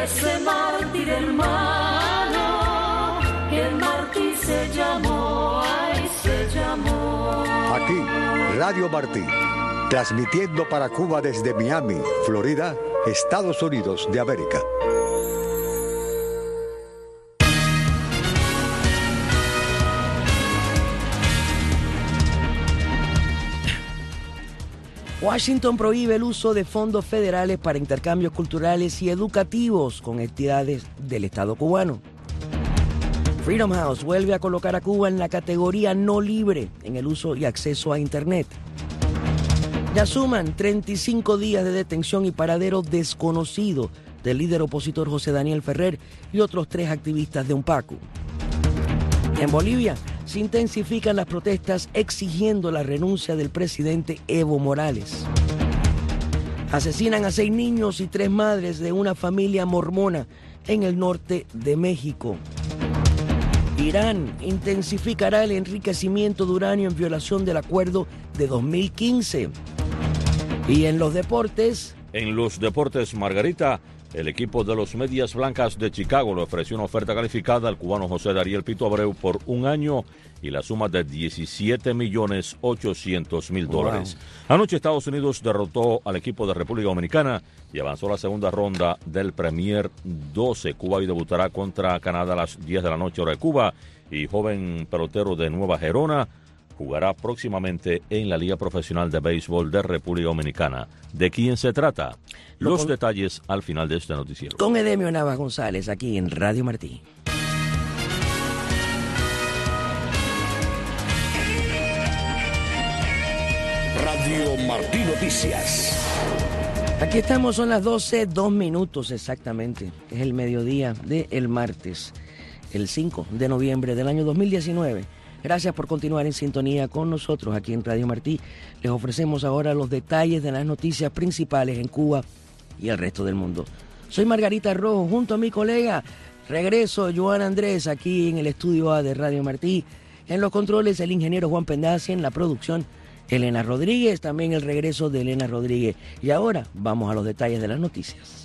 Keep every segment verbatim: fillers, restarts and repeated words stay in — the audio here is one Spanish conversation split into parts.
ese mártir hermano, el mártir se llamó, ay, se llamó. Aquí, Radio Martí, transmitiendo para Cuba desde Miami, Florida, Estados Unidos de América. Washington prohíbe el uso de fondos federales para intercambios culturales y educativos con entidades del Estado cubano. Freedom House vuelve a colocar a Cuba en la categoría no libre en el uso y acceso a Internet. Ya suman treinta y cinco días de detención y paradero desconocido del líder opositor José Daniel Ferrer y otros tres activistas de UNPACU. En Bolivia se intensifican las protestas exigiendo la renuncia del presidente Evo Morales. Asesinan a seis niños y tres madres de una familia mormona en el norte de México. Irán intensificará el enriquecimiento de uranio en violación del acuerdo de dos mil quince. Y en los deportes... En los deportes, Margarita, el equipo de los Medias Blancas de Chicago le ofreció una oferta calificada al cubano José Dariel Pito Abreu por un año y la suma de diecisiete millones ochocientos mil dólares. Wow. Anoche Estados Unidos derrotó al equipo de República Dominicana y avanzó a la segunda ronda del Premier doce. Cuba hoy debutará contra Canadá a las diez de la noche hora de Cuba y joven pelotero de Nueva Gerona jugará próximamente en la Liga Profesional de Béisbol de República Dominicana. ¿De quién se trata? Los con, detalles al final de este noticiero. Con Edemio Navas González, aquí en Radio Martí. Radio Martí Noticias. Aquí estamos, son las doce, dos minutos exactamente. Es el mediodía del martes, el cinco de noviembre del año dos mil diecinueve. Gracias por continuar en sintonía con nosotros aquí en Radio Martí. Les ofrecemos ahora los detalles de las noticias principales en Cuba y el resto del mundo. Soy Margarita Rojo, junto a mi colega Regreso Joan Andrés, aquí en el estudio A de Radio Martí. En los controles, el ingeniero Juan Pendazzi, en la producción, Elena Rodríguez, también el regreso de Elena Rodríguez. Y ahora vamos a los detalles de las noticias.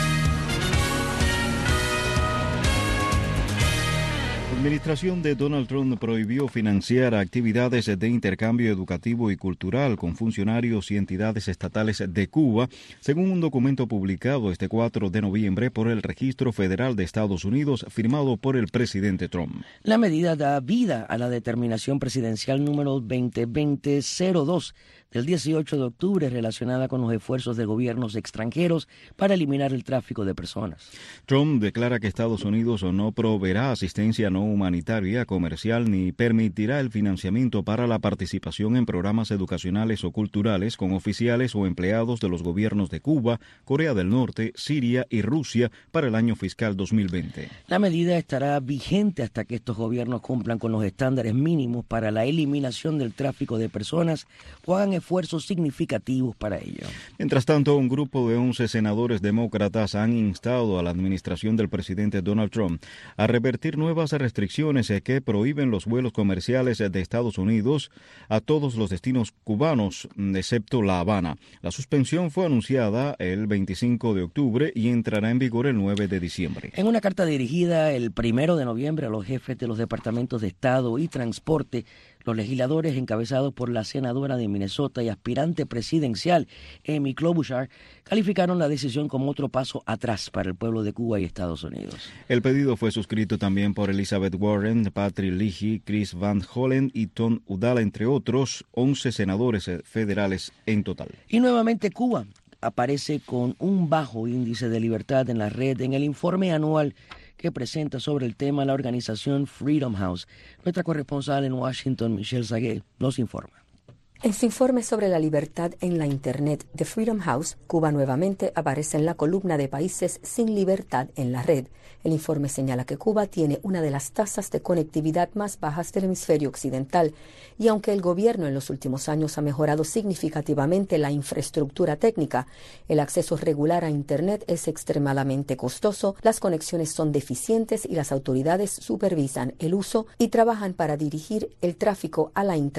La administración de Donald Trump prohibió financiar actividades de intercambio educativo y cultural con funcionarios y entidades estatales de Cuba, según un documento publicado este cuatro de noviembre por el Registro Federal de Estados Unidos, firmado por el presidente Trump. La medida da vida a la determinación presidencial número veinte veinte cero dos del dieciocho de octubre relacionada con los esfuerzos de gobiernos extranjeros para eliminar el tráfico de personas. Trump declara que Estados Unidos no proveerá asistencia no humanitaria, comercial, ni permitirá el financiamiento para la participación en programas educacionales o culturales con oficiales o empleados de los gobiernos de Cuba, Corea del Norte, Siria y Rusia para el año fiscal dos mil veinte. La medida estará vigente hasta que estos gobiernos cumplan con los estándares mínimos para la eliminación del tráfico de personas o hagan esfuerzos significativos para ello. Mientras tanto, un grupo de once senadores demócratas han instado a la administración del presidente Donald Trump a revertir nuevas restricciones que prohíben los vuelos comerciales de Estados Unidos a todos los destinos cubanos, excepto La Habana. La suspensión fue anunciada el veinticinco de octubre y entrará en vigor el nueve de diciembre. En una carta dirigida el primero de noviembre a los jefes de los departamentos de Estado y Transporte, los legisladores encabezados por la senadora de Minnesota y aspirante presidencial Amy Klobuchar calificaron la decisión como otro paso atrás para el pueblo de Cuba y Estados Unidos. El pedido fue suscrito también por Elizabeth Warren, Patrick Leahy, Chris Van Hollen y Tom Udall, entre otros once senadores federales en total. Y nuevamente Cuba aparece con un bajo índice de libertad en la red en el informe anual que presenta sobre el tema la organización Freedom House. Nuestra corresponsal en Washington, Michelle Sagué, nos informa. En su informe sobre la libertad en la Internet de Freedom House, Cuba nuevamente aparece en la columna de países sin libertad en la red. El informe señala que Cuba tiene una de las tasas de conectividad más bajas del hemisferio occidental, y aunque el gobierno en los últimos años ha mejorado significativamente la infraestructura técnica, el acceso regular a Internet es extremadamente costoso, las conexiones son deficientes y las autoridades supervisan el uso y trabajan para dirigir el tráfico a la intranet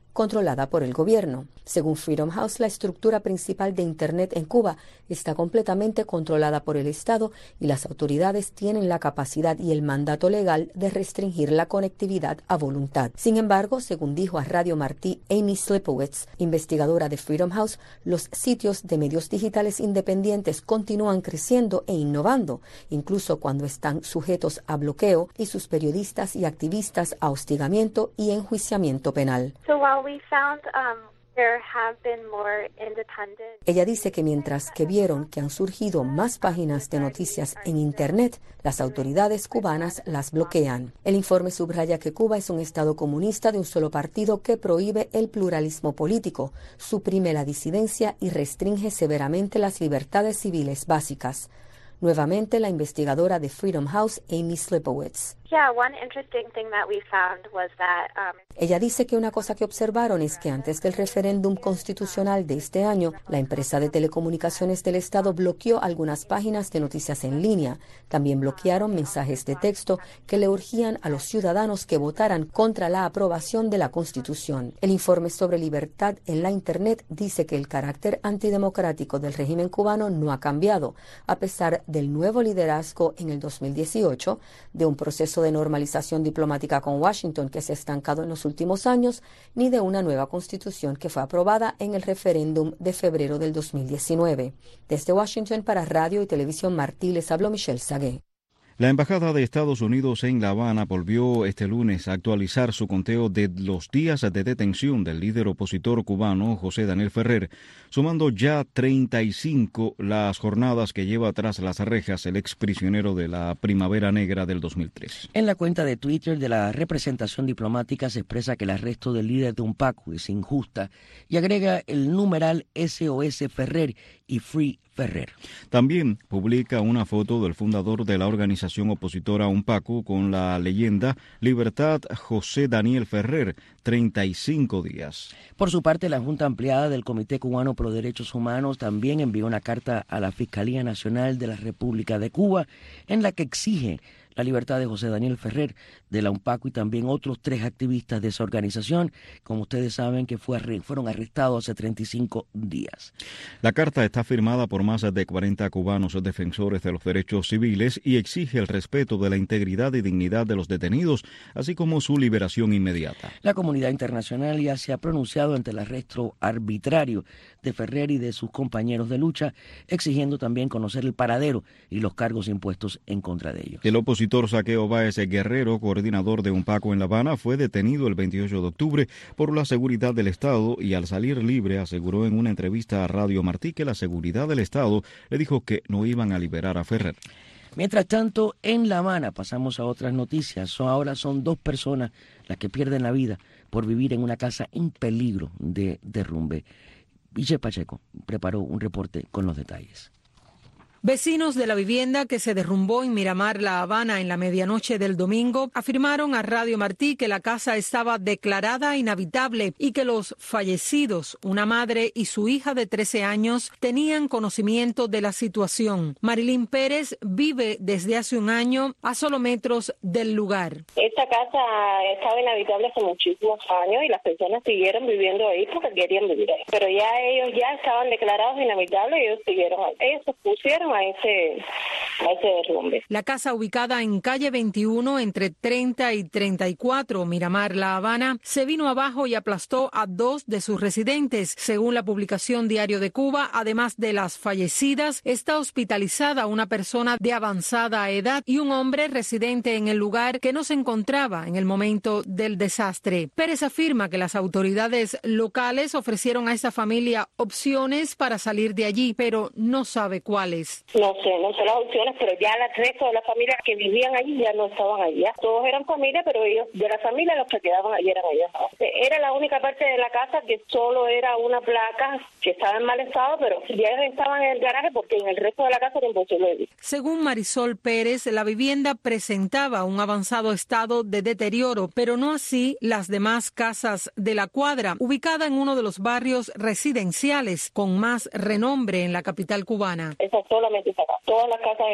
controlada por el gobierno. Según Freedom House, la estructura principal de Internet en Cuba está completamente controlada por el Estado y las autoridades tienen la capacidad y el mandato legal de restringir la conectividad a voluntad. Sin embargo, según dijo a Radio Martí Amy Slipowitz, investigadora de Freedom House, los sitios de medios digitales independientes continúan creciendo e innovando, incluso cuando están sujetos a bloqueo, y sus periodistas y activistas a hostigamiento y enjuiciamiento penal. So while we found, um... There have been more independent... Ella dice que mientras que vieron que han surgido más páginas de noticias en Internet, las autoridades cubanas las bloquean. El informe subraya que Cuba es un estado comunista de un solo partido que prohíbe el pluralismo político, suprime la disidencia y restringe severamente las libertades civiles básicas. Nuevamente, la investigadora de Freedom House, Amy Slipowitz. Yeah, one interesting thing that we found was that, um... Ella dice que una cosa que observaron es que antes del referéndum constitucional de este año, la empresa de telecomunicaciones del Estado bloqueó algunas páginas de noticias en línea. También bloquearon mensajes de texto que le urgían a los ciudadanos que votaran contra la aprobación de la Constitución. El informe sobre libertad en la Internet dice que el carácter antidemocrático del régimen cubano no ha cambiado, a pesar del nuevo liderazgo en el dos mil dieciocho, de un proceso de normalización diplomática con Washington que se ha estancado en los últimos años, ni de una nueva constitución que fue aprobada en el referéndum de febrero del dos mil diecinueve. Desde Washington para Radio y Televisión Martí les habló Michelle Sagué. La Embajada de Estados Unidos en La Habana volvió este lunes a actualizar su conteo de los días de detención del líder opositor cubano José Daniel Ferrer, sumando ya treinta y cinco las jornadas que lleva tras las rejas el exprisionero de la Primavera Negra del dos mil tres. En la cuenta de Twitter de la representación diplomática se expresa que el arresto del líder de UNPACU es injusta y agrega el numeral S O S Ferrer y Free Ferrer. También publica una foto del fundador de la organización opositora UNPACU con la leyenda Libertad José Daniel Ferrer, treinta y cinco días. Por su parte, la Junta Ampliada del Comité Cubano Pro Derechos Humanos también envió una carta a la Fiscalía Nacional de la República de Cuba en la que exige la libertad de José Daniel Ferrer de la UNPACU y también otros tres activistas de esa organización, como ustedes saben, que fue, fueron arrestados hace treinta y cinco días. La carta está firmada por más de cuarenta cubanos defensores de los derechos civiles y exige el respeto de la integridad y dignidad de los detenidos, así como su liberación inmediata. La comunidad internacional ya se ha pronunciado ante el arresto arbitrario de Ferrer y de sus compañeros de lucha, exigiendo también conocer el paradero y los cargos impuestos en contra de ellos. El opositor Saqueo Báez Guerrero, coordinador de UNPACU en La Habana, fue detenido el veintiocho de octubre por la seguridad del Estado y al salir libre aseguró en una entrevista a Radio Martí que la seguridad del Estado le dijo que no iban a liberar a Ferrer. Mientras tanto, en La Habana pasamos a otras noticias. Son, ahora son dos personas las que pierden la vida por vivir en una casa en peligro de derrumbe. Michelle Pacheco preparó un reporte con los detalles. Vecinos de la vivienda que se derrumbó en Miramar, La Habana, en la medianoche del domingo, afirmaron a Radio Martí que la casa estaba declarada inhabitable y que los fallecidos, una madre y su hija de trece años, tenían conocimiento de la situación. Marilyn Pérez vive desde hace un año a solo metros del lugar. Esta casa estaba inhabitable hace muchísimos años y las personas siguieron viviendo ahí porque querían vivir ahí. Pero ya ellos ya estaban declarados inhabitables y ellos siguieron ahí. Ellos se pusieron a ese, a ese derrumbe. La casa, ubicada en calle veintiuno entre treinta y treinta y cuatro, Miramar, La Habana, se vino abajo y aplastó a dos de sus residentes. Según la publicación Diario de Cuba, además de las fallecidas, está hospitalizada una persona de avanzada edad y un hombre residente en el lugar que no se encontraba en el momento del desastre. Pérez afirma que las autoridades locales ofrecieron a esta familia opciones para salir de allí, pero no sabe cuáles. No sé, no sé las opciones, pero ya el resto de las familias que vivían allí ya no estaban allá. Todos eran familia, pero ellos, de la familia, los que quedaban allí eran ellos. Era la única parte de la casa que solo era una placa que estaba en mal estado, pero ya ellos estaban en el garaje porque en el resto de la casa era imposible vivir. Según Marisol Pérez, la vivienda presentaba un avanzado estado de deterioro, pero no así las demás casas de la cuadra, ubicada en uno de los barrios residenciales con más renombre en la capital cubana. Esa solamente esa casa. Todas las casas en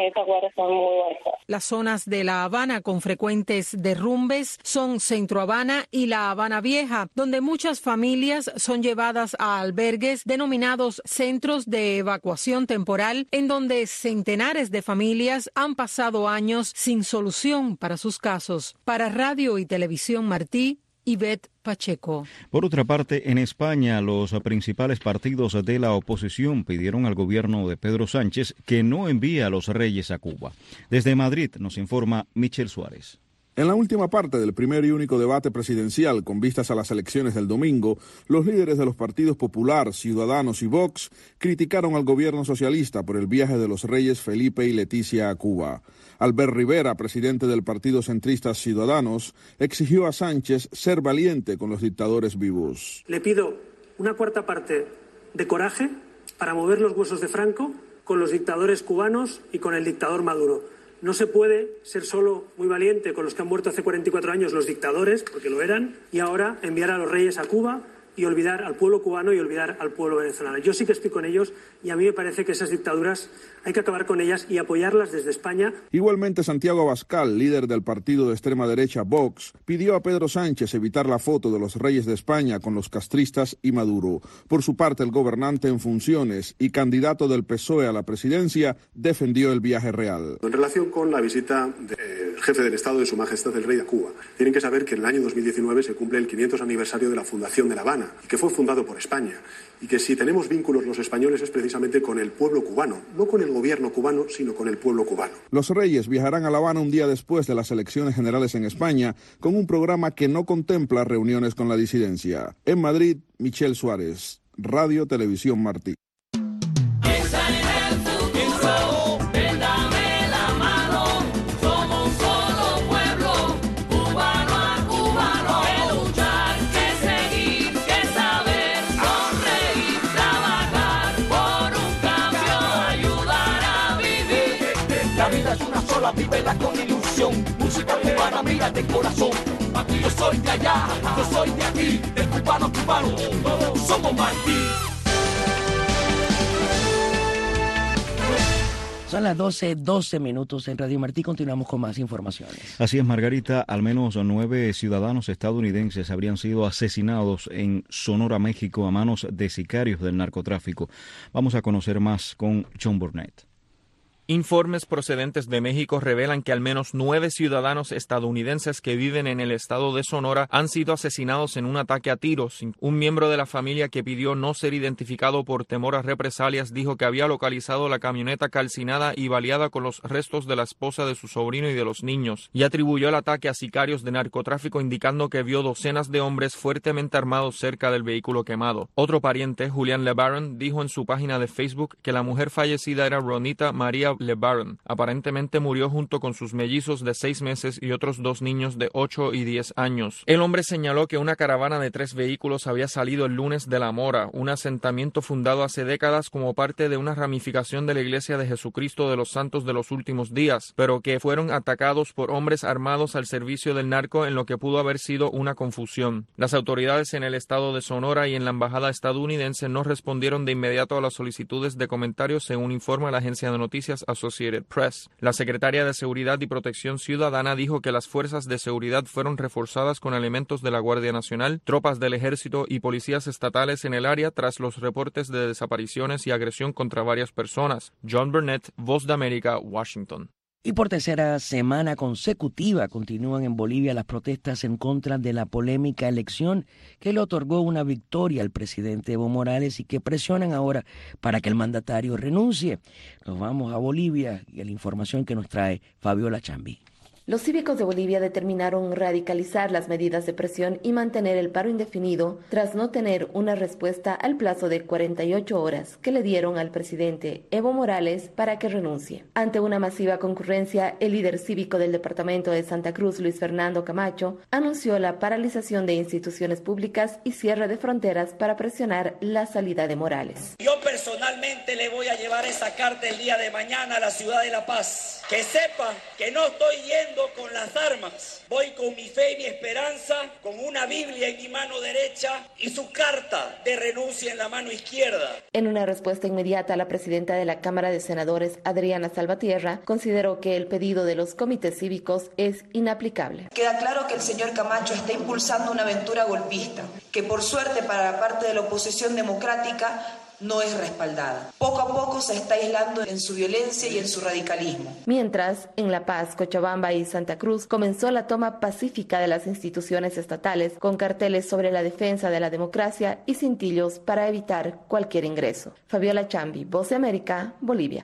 esas guardias son muy altas. Las zonas de La Habana con frecuentes derrumbes son Centro Habana y La Habana Vieja, donde muchas familias son llevadas a albergues denominados centros de evacuación temporal, en donde centenares de familias han pasado años sin solución para sus casos. Para Radio y Televisión Martí, Ivette Pacheco. Por otra parte, en España, los principales partidos de la oposición pidieron al gobierno de Pedro Sánchez que no envíe a los reyes a Cuba. Desde Madrid nos informa Michel Suárez. En la última parte del primer y único debate presidencial con vistas a las elecciones del domingo, los líderes de los partidos Popular, Ciudadanos y Vox criticaron al gobierno socialista por el viaje de los reyes Felipe y Leticia a Cuba. Albert Rivera, presidente del partido centrista Ciudadanos, exigió a Sánchez ser valiente con los dictadores vivos. Le pido una cuarta parte de coraje para mover los huesos de Franco con los dictadores cubanos y con el dictador Maduro. No se puede ser solo muy valiente con los que han muerto hace cuarenta y cuatro años, los dictadores, porque lo eran, y ahora enviar a los reyes a Cuba y olvidar al pueblo cubano y olvidar al pueblo venezolano. Yo sí que estoy con ellos y a mí me parece que esas dictaduras hay que acabar con ellas y apoyarlas desde España. Igualmente, Santiago Abascal, líder del partido de extrema derecha Vox, pidió a Pedro Sánchez evitar la foto de los reyes de España con los castristas y Maduro. Por su parte, el gobernante en funciones y candidato del P S O E a la presidencia defendió el viaje real. En relación con la visita del jefe del Estado de Su Majestad el Rey a Cuba, tienen que saber que en el año dos mil diecinueve se cumple el quinientos aniversario de la fundación de La Habana, y que fue fundado por España, y que si tenemos vínculos los españoles es precisamente con el pueblo cubano, no con el gobierno cubano, sino con el pueblo cubano. Los reyes viajarán a La Habana un día después de las elecciones generales en España, con un programa que no contempla reuniones con la disidencia. En Madrid, Michel Suárez, Radio Televisión Martí. Vívela con ilusión, música cubana, mira de corazón. Aquí yo soy de allá, yo soy de aquí, de cubano a cubano, todos somos Martí. Son las doce, doce minutos en Radio Martí. Continuamos con más informaciones. Así es, Margarita. Al menos nueve ciudadanos estadounidenses habrían sido asesinados en Sonora, México, a manos de sicarios del narcotráfico. Vamos a conocer más con John Burnett. Informes procedentes de México revelan que al menos nueve ciudadanos estadounidenses que viven en el estado de Sonora han sido asesinados en un ataque a tiros. Un miembro de la familia que pidió no ser identificado por temor a represalias dijo que había localizado la camioneta calcinada y baleada con los restos de la esposa de su sobrino y de los niños, y atribuyó el ataque a sicarios de narcotráfico, indicando que vio docenas de hombres fuertemente armados cerca del vehículo quemado. Otro pariente, Julian LeBaron, dijo en su página de Facebook que la mujer fallecida era Ronita María LeBaron. Aparentemente murió junto con sus mellizos de seis meses y otros dos niños de ocho y diez años. El hombre señaló que una caravana de tres vehículos había salido el lunes de La Mora, un asentamiento fundado hace décadas como parte de una ramificación de la Iglesia de Jesucristo de los Santos de los Últimos Días, pero que fueron atacados por hombres armados al servicio del narco en lo que pudo haber sido una confusión. Las autoridades en el estado de Sonora y en la embajada estadounidense no respondieron de inmediato a las solicitudes de comentarios, según informa la agencia de noticias Associated Press. La secretaria de Seguridad y Protección Ciudadana dijo que las fuerzas de seguridad fueron reforzadas con elementos de la Guardia Nacional, tropas del Ejército y policías estatales en el área tras los reportes de desapariciones y agresión contra varias personas. John Burnett, Voz de América, Washington. Y por tercera semana consecutiva continúan en Bolivia las protestas en contra de la polémica elección que le otorgó una victoria al presidente Evo Morales y que presionan ahora para que el mandatario renuncie. Nos vamos a Bolivia y a la información que nos trae Fabiola Chambi. Los cívicos de Bolivia determinaron radicalizar las medidas de presión y mantener el paro indefinido tras no tener una respuesta al plazo de cuarenta y ocho horas que le dieron al presidente Evo Morales para que renuncie. Ante una masiva concurrencia, el líder cívico del departamento de Santa Cruz, Luis Fernando Camacho, anunció la paralización de instituciones públicas y cierre de fronteras para presionar la salida de Morales. Yo personalmente le voy a llevar esa carta el día de mañana a la ciudad de La Paz, Que sepan que no estoy yendo con las armas, voy con mi fe y mi esperanza, con una Biblia en mi mano derecha y su carta de renuncia en la mano izquierda. En una respuesta inmediata, la presidenta de la Cámara de Senadores, Adriana Salvatierra, consideró que el pedido de los comités cívicos es inaplicable. Queda claro que el señor Camacho está impulsando una aventura golpista, que por suerte para la parte de la oposición democrática no es respaldada. Poco a poco se está aislando en su violencia y en su radicalismo. Mientras, en La Paz, Cochabamba y Santa Cruz comenzó la toma pacífica de las instituciones estatales con carteles sobre la defensa de la democracia y cintillos para evitar cualquier ingreso. Fabiola Chambi, Voz de América, Bolivia.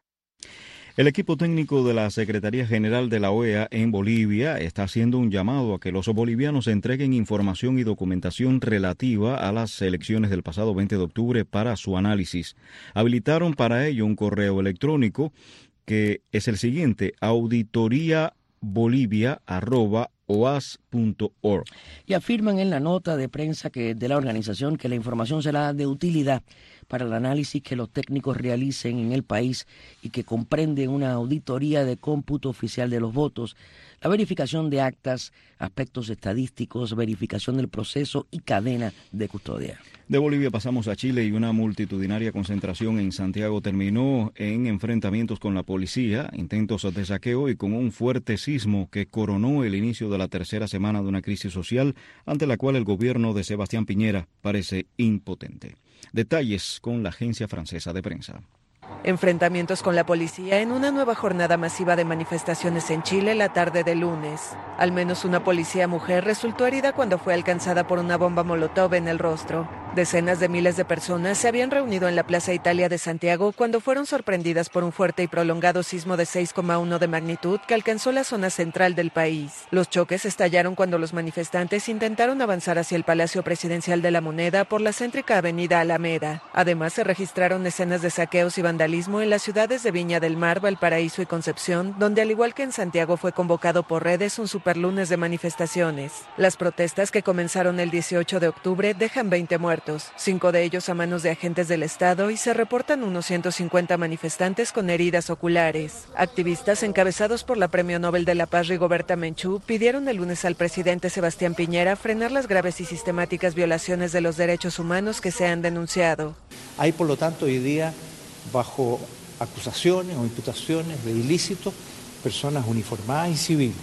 El equipo técnico de la Secretaría General de la O E A en Bolivia está haciendo un llamado a que los bolivianos entreguen información y documentación relativa a las elecciones del pasado veinte de octubre para su análisis. Habilitaron para ello un correo electrónico que es el siguiente: auditoría bolivia arroba oas punto org. Y afirman en la nota de prensa que de la organización que la información será de utilidad para el análisis que los técnicos realicen en el país y que comprende una auditoría de cómputo oficial de los votos, la verificación de actas, aspectos estadísticos, verificación del proceso y cadena de custodia. De Bolivia pasamos a Chile y una multitudinaria concentración en Santiago terminó en enfrentamientos con la policía, intentos de saqueo y con un fuerte sismo que coronó el inicio de la tercera semana de una crisis social ante la cual el gobierno de Sebastián Piñera parece impotente. Detalles con la agencia francesa de prensa. Enfrentamientos con la policía en una nueva jornada masiva de manifestaciones en Chile la tarde del lunes. Al menos una policía mujer resultó herida cuando fue alcanzada por una bomba molotov en el rostro. Decenas de miles de personas se habían reunido en la Plaza Italia de Santiago cuando fueron sorprendidas por un fuerte y prolongado sismo de seis coma uno de magnitud que alcanzó la zona central del país. Los choques estallaron cuando los manifestantes intentaron avanzar hacia el Palacio Presidencial de la Moneda por la céntrica avenida Alameda. Además, se registraron escenas de saqueos y vandalismo en las ciudades de Viña del Mar, Valparaíso y Concepción, donde al igual que en Santiago fue convocado por redes un superlunes de manifestaciones. Las protestas que comenzaron el dieciocho de octubre dejan veinte muertos, cinco de ellos a manos de agentes del Estado, y se reportan unos ciento cincuenta manifestantes con heridas oculares. Activistas encabezados por la Premio Nobel de la Paz Rigoberta Menchú pidieron el lunes al presidente Sebastián Piñera frenar las graves y sistemáticas violaciones de los derechos humanos que se han denunciado. Hay, por lo tanto, hoy día bajo acusaciones o imputaciones de ilícitos personas uniformadas y civiles.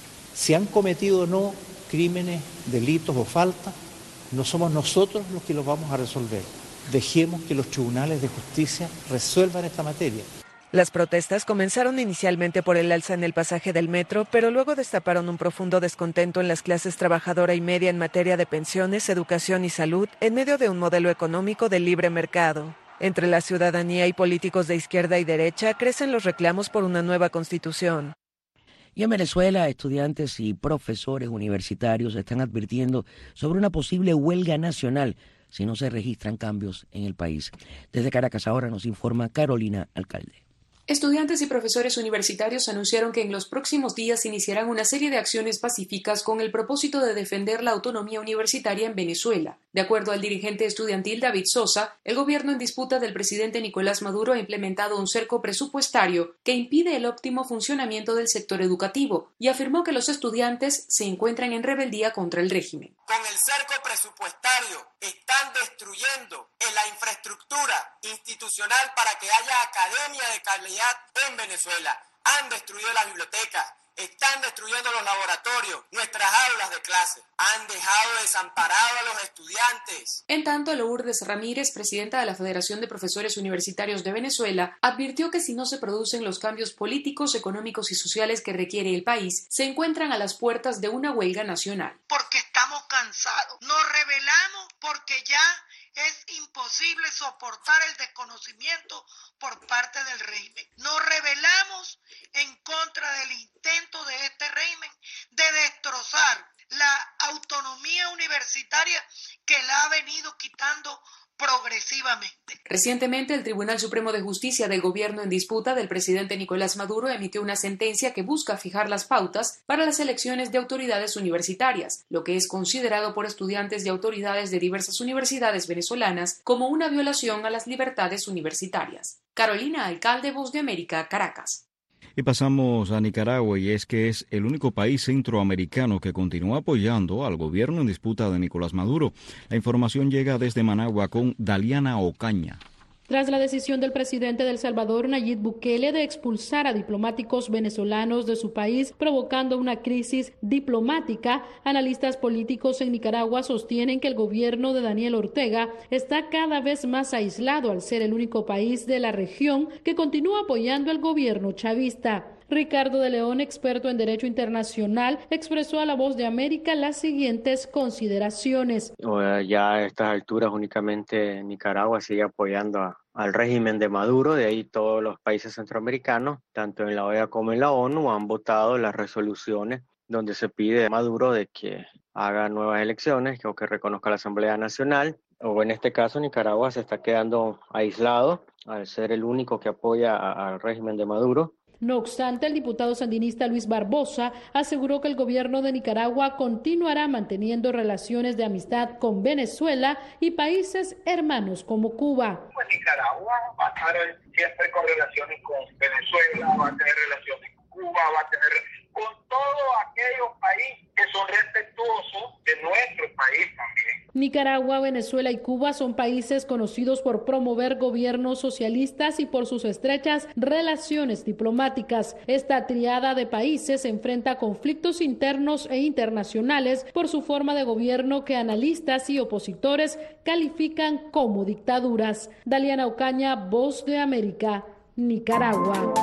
Si han cometido o no crímenes, delitos o faltas, no somos nosotros los que los vamos a resolver. Dejemos que los tribunales de justicia resuelvan esta materia. Las protestas comenzaron inicialmente por el alza en el pasaje del metro, pero luego destaparon un profundo descontento en las clases trabajadora y media en materia de pensiones, educación y salud, en medio de un modelo económico de libre mercado. Entre la ciudadanía y políticos de izquierda y derecha crecen los reclamos por una nueva constitución. Y en Venezuela, estudiantes y profesores universitarios están advirtiendo sobre una posible huelga nacional si no se registran cambios en el país. Desde Caracas ahora nos informa Carolina Alcalde. Estudiantes y profesores universitarios anunciaron que en los próximos días iniciarán una serie de acciones pacíficas con el propósito de defender la autonomía universitaria en Venezuela. De acuerdo al dirigente estudiantil David Sosa, el gobierno en disputa del presidente Nicolás Maduro ha implementado un cerco presupuestario que impide el óptimo funcionamiento del sector educativo y afirmó que los estudiantes se encuentran en rebeldía contra el régimen. Con el cerco presupuestario están destruyendo la infraestructura institucional para que haya academia de calidad en Venezuela. Han destruido las bibliotecas, están destruyendo los laboratorios, nuestras aulas de clase. Han dejado desamparados a los estudiantes. En tanto, Lourdes Ramírez, presidenta de la Federación de Profesores Universitarios de Venezuela, advirtió que si no se producen los cambios políticos, económicos y sociales que requiere el país, se encuentran a las puertas de una huelga nacional. Porque estamos cansados. Nos rebelamos porque ya es imposible soportar el desconocimiento por parte del régimen. Nos rebelamos en contra del intento de este régimen de destrozar la autonomía universitaria que la ha venido quitando progresivamente. Recientemente, el Tribunal Supremo de Justicia del gobierno en disputa del presidente Nicolás Maduro emitió una sentencia que busca fijar las pautas para las elecciones de autoridades universitarias, lo que es considerado por estudiantes y autoridades de diversas universidades venezolanas como una violación a las libertades universitarias. Carolina Alcalde, Voz de América, Caracas. Y pasamos a Nicaragua, y es que es el único país centroamericano que continúa apoyando al gobierno en disputa de Nicolás Maduro. La información llega desde Managua con Daliana Ocaña. Tras la decisión del presidente de El Salvador, Nayib Bukele, de expulsar a diplomáticos venezolanos de su país, provocando una crisis diplomática, analistas políticos en Nicaragua sostienen que el gobierno de Daniel Ortega está cada vez más aislado al ser el único país de la región que continúa apoyando al gobierno chavista. Ricardo de León, experto en Derecho Internacional, expresó a La Voz de América las siguientes consideraciones. Ya a estas alturas únicamente Nicaragua sigue apoyando a, al régimen de Maduro, de ahí todos los países centroamericanos, tanto en la O E A como en la ONU, han votado las resoluciones donde se pide a Maduro de que haga nuevas elecciones o que reconozca la Asamblea Nacional, o en este caso Nicaragua se está quedando aislado al ser el único que apoya a, al régimen de Maduro. No obstante, el diputado sandinista Luis Barbosa aseguró que el gobierno de Nicaragua continuará manteniendo relaciones de amistad con Venezuela y países hermanos como Cuba. Pues Nicaragua va a estar siempre con relaciones con Venezuela, va a tener relaciones con Cuba, va a tener con todos aquellos países que son respetuosos de nuestro país también. Nicaragua, Venezuela y Cuba son países conocidos por promover gobiernos socialistas y por sus estrechas relaciones diplomáticas. Esta triada de países enfrenta conflictos internos e internacionales por su forma de gobierno que analistas y opositores califican como dictaduras. Daliana Ocaña, Voz de América, Nicaragua.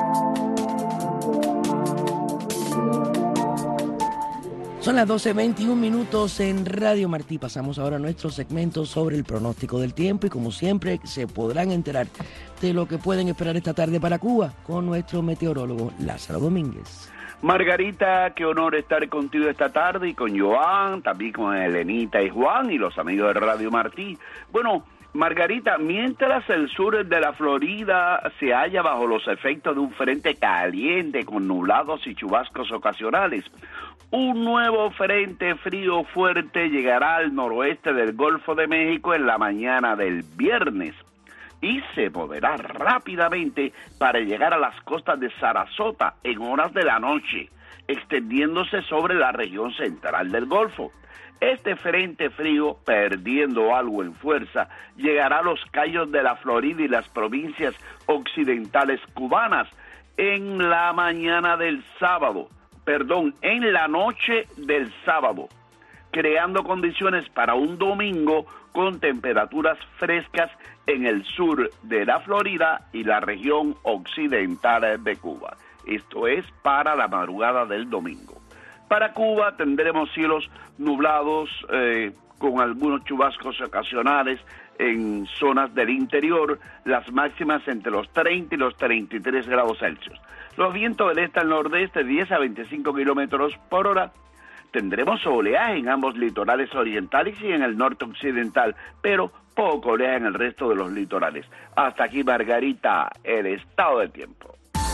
Son las doce veintiún minutos en Radio Martí. Pasamos ahora a nuestro segmento sobre el pronóstico del tiempo y como siempre se podrán enterar de lo que pueden esperar esta tarde para Cuba con nuestro meteorólogo Lázaro Domínguez. Margarita, qué honor estar contigo esta tarde y con Joan, también con Elenita y Juan y los amigos de Radio Martí. Bueno, Margarita, mientras el sur de la Florida se halla bajo los efectos de un frente caliente con nublados y chubascos ocasionales, un nuevo frente frío fuerte llegará al noroeste del Golfo de México en la mañana del viernes y se moverá rápidamente para llegar a las costas de Sarasota en horas de la noche, extendiéndose sobre la región central del Golfo. Este frente frío, perdiendo algo en fuerza, llegará a los cayos de la Florida y las provincias occidentales cubanas en la mañana del sábado. Perdón, en la noche del sábado, creando condiciones para un domingo con temperaturas frescas en el sur de la Florida y la región occidental de Cuba. Esto es para la madrugada del domingo. Para Cuba tendremos cielos nublados eh, con algunos chubascos ocasionales en zonas del interior, las máximas entre los treinta y los treinta y tres grados Celsius. Los vientos del este al nordeste, diez a veinticinco kilómetros por hora. Tendremos oleaje en ambos litorales orientales y en el norte occidental, pero poco oleaje en el resto de los litorales. Hasta aquí, Margarita, el estado del tiempo.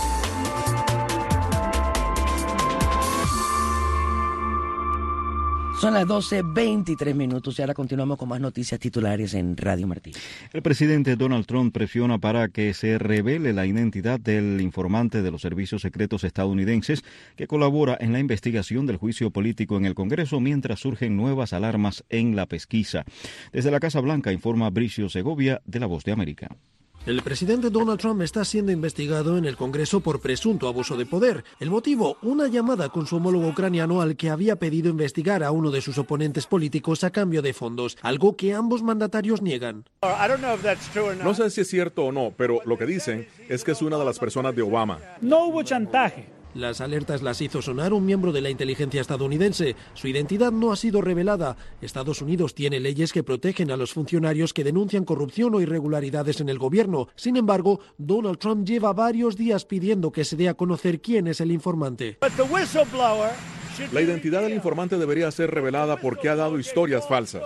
Son las doce veintitrés minutos y ahora continuamos con más noticias titulares en Radio Martí. El presidente Donald Trump presiona para que se revele la identidad del informante de los servicios secretos estadounidenses que colabora en la investigación del juicio político en el Congreso mientras surgen nuevas alarmas en la pesquisa. Desde la Casa Blanca informa Bricio Segovia de La Voz de América. El presidente Donald Trump está siendo investigado en el Congreso por presunto abuso de poder. El motivo, una llamada con su homólogo ucraniano al que había pedido investigar a uno de sus oponentes políticos a cambio de fondos, algo que ambos mandatarios niegan. No sé si es cierto o no, pero lo que dicen es que es una de las personas de Obama. No hubo chantaje. Las alertas las hizo sonar un miembro de la inteligencia estadounidense. Su identidad no ha sido revelada. Estados Unidos tiene leyes que protegen a los funcionarios que denuncian corrupción o irregularidades en el gobierno. Sin embargo, Donald Trump lleva varios días pidiendo que se dé a conocer quién es el informante. La identidad del informante debería ser revelada porque ha dado historias falsas.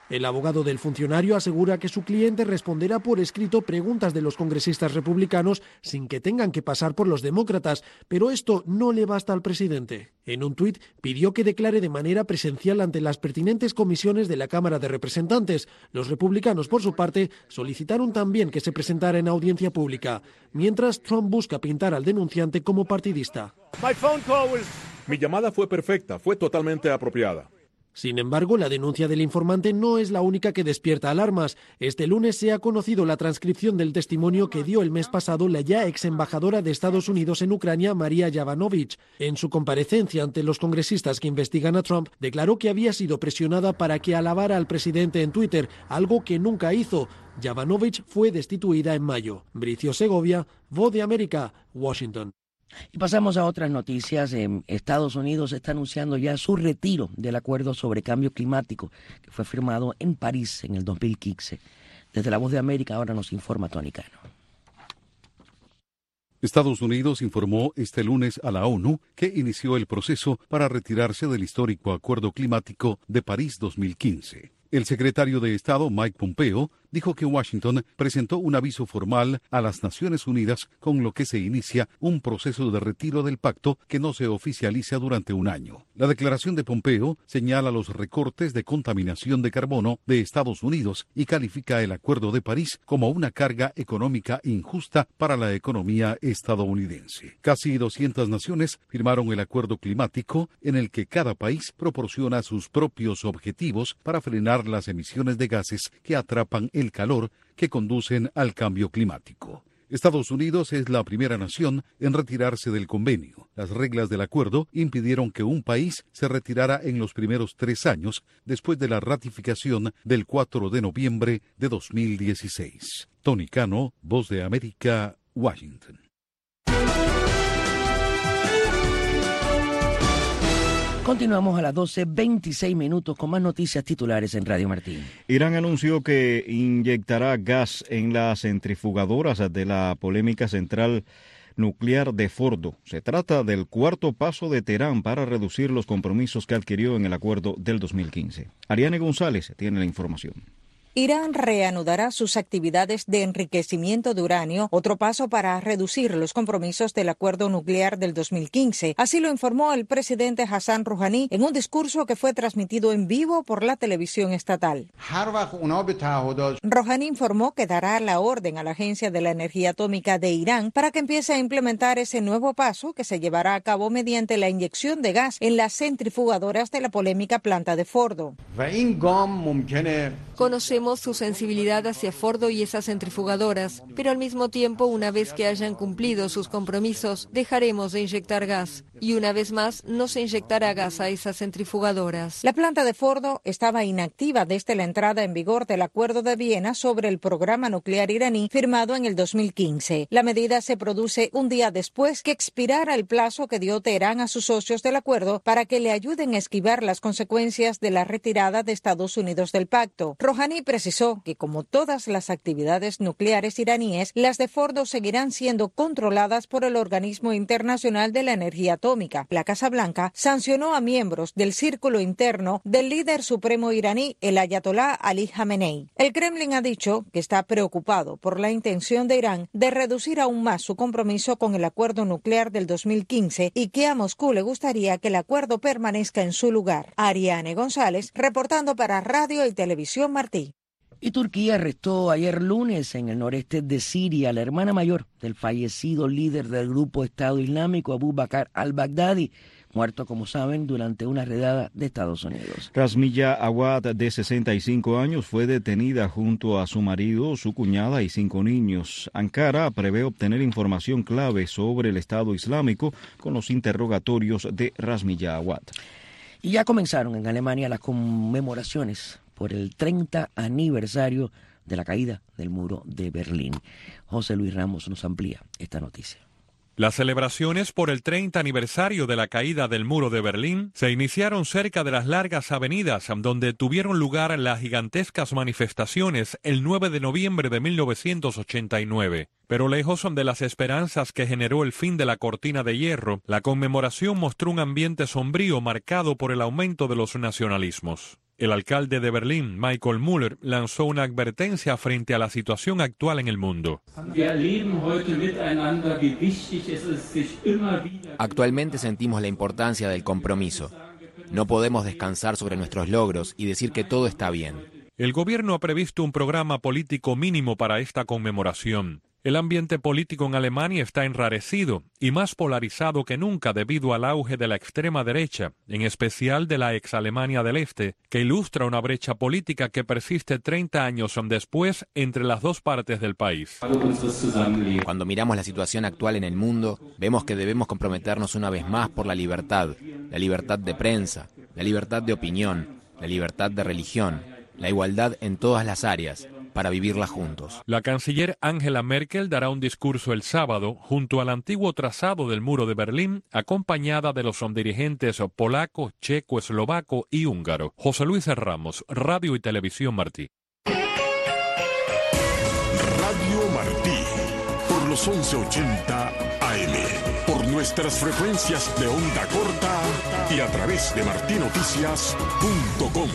El abogado del funcionario asegura que su cliente responderá por escrito preguntas de los congresistas republicanos sin que tengan que pasar por los demócratas, pero esto no le basta al presidente. En un tuit pidió que declare de manera presencial ante las pertinentes comisiones de la Cámara de Representantes. Los republicanos, por su parte, solicitaron también que se presentara en audiencia pública, mientras Trump busca pintar al denunciante como partidista. Mi llamada fue perfecta, fue totalmente apropiada. Sin embargo, la denuncia del informante no es la única que despierta alarmas. Este lunes se ha conocido la transcripción del testimonio que dio el mes pasado la ya ex embajadora de Estados Unidos en Ucrania, María Yovanovitch. En su comparecencia ante los congresistas que investigan a Trump, declaró que había sido presionada para que alabara al presidente en Twitter, algo que nunca hizo. Yovanovitch fue destituida en mayo. Bricio Segovia, Voz de América, Washington. Y pasamos a otras noticias. En Estados Unidos está anunciando ya su retiro del acuerdo sobre cambio climático que fue firmado en París en el dos mil quince. Desde la Voz de América ahora nos informa Tony Cano. Estados Unidos informó este lunes a la ONU que inició el proceso para retirarse del histórico Acuerdo Climático de París dos mil quince. El secretario de Estado, Mike Pompeo, dijo que Washington presentó un aviso formal a las Naciones Unidas con lo que se inicia un proceso de retiro del pacto que no se oficializa durante un año. La declaración de Pompeo señala los recortes de contaminación de carbono de Estados Unidos y califica el Acuerdo de París como una carga económica injusta para la economía estadounidense. Casi doscientas naciones firmaron el Acuerdo Climático en el que cada país proporciona sus propios objetivos para frenar las emisiones de gases que atrapan el calor que conducen al cambio climático. Estados Unidos es la primera nación en retirarse del convenio. Las reglas del acuerdo impidieron que un país se retirara en los primeros tres años después de la ratificación del cuatro de noviembre de dos mil dieciséis. Tony Cano, Voz de América, Washington. Continuamos a las doce veintiséis minutos con más noticias titulares en Radio Martín. Irán anunció que inyectará gas en las centrifugadoras de la polémica central nuclear de Fordo. Se trata del cuarto paso de Teherán para reducir los compromisos que adquirió en el acuerdo del dos mil quince. Ariane González tiene la información. Irán reanudará sus actividades de enriquecimiento de uranio, otro paso para reducir los compromisos del acuerdo nuclear del dos mil quince. Así lo informó el presidente Hassan Rouhani en un discurso que fue transmitido en vivo por la televisión estatal. Rouhani informó que dará la orden a la Agencia de la Energía Atómica de Irán para que empiece a implementar ese nuevo paso que se llevará a cabo mediante la inyección de gas en las centrifugadoras de la polémica planta de Fordo. Conocemos su sensibilidad hacia Fordo y esas centrifugadoras, pero al mismo tiempo, una vez que hayan cumplido sus compromisos, dejaremos de inyectar gas. Y una vez más, no se inyectará gas a esas centrifugadoras. La planta de Fordo estaba inactiva desde la entrada en vigor del Acuerdo de Viena sobre el programa nuclear iraní firmado en el dos mil quince. La medida se produce un día después que expirara el plazo que dio Teherán a sus socios del acuerdo para que le ayuden a esquivar las consecuencias de la retirada de Estados Unidos del pacto. Rouhani precisó que, como todas las actividades nucleares iraníes, las de Fordo seguirán siendo controladas por el Organismo Internacional de la Energía Atómica. La Casa Blanca sancionó a miembros del círculo interno del líder supremo iraní, el ayatolá Ali Khamenei. El Kremlin ha dicho que está preocupado por la intención de Irán de reducir aún más su compromiso con el acuerdo nuclear del dos mil quince y que a Moscú le gustaría que el acuerdo permanezca en su lugar. Ariane González, reportando para Radio y Televisión Martí. Y Turquía arrestó ayer lunes en el noreste de Siria a la hermana mayor del fallecido líder del grupo Estado Islámico, Abu Bakr al-Baghdadi, muerto, como saben, durante una redada de Estados Unidos. Razmilla Awad, de sesenta y cinco años, fue detenida junto a su marido, su cuñada y cinco niños. Ankara prevé obtener información clave sobre el Estado Islámico con los interrogatorios de Razmilla Awad. Y ya comenzaron en Alemania las conmemoraciones por el treinta aniversario de la caída del muro de Berlín. José Luis Ramos nos amplía esta noticia. Las celebraciones por el treinta aniversario de la caída del muro de Berlín se iniciaron cerca de las largas avenidas donde tuvieron lugar las gigantescas manifestaciones el nueve de noviembre de mil novecientos ochenta y nueve. Pero lejos de las esperanzas que generó el fin de la cortina de hierro, la conmemoración mostró un ambiente sombrío marcado por el aumento de los nacionalismos. El alcalde de Berlín, Michael Müller, lanzó una advertencia frente a la situación actual en el mundo. Actualmente sentimos la importancia del compromiso. No podemos descansar sobre nuestros logros y decir que todo está bien. El gobierno ha previsto un programa político mínimo para esta conmemoración. El ambiente político en Alemania está enrarecido y más polarizado que nunca debido al auge de la extrema derecha, en especial de la ex Alemania del Este, que ilustra una brecha política que persiste treinta años después entre las dos partes del país. Cuando miramos la situación actual en el mundo, vemos que debemos comprometernos una vez más por la libertad, la libertad de prensa, la libertad de opinión, la libertad de religión, la igualdad en todas las áreas, para vivirla juntos. La canciller Angela Merkel dará un discurso el sábado junto al antiguo trazado del muro de Berlín, acompañada de los dirigentes polaco, checo, eslovaco y húngaro. José Luis Ramos, Radio y Televisión Martí. Radio Martí, por los once ochenta A M, por nuestras frecuencias de onda corta y a través de martinoticias punto com.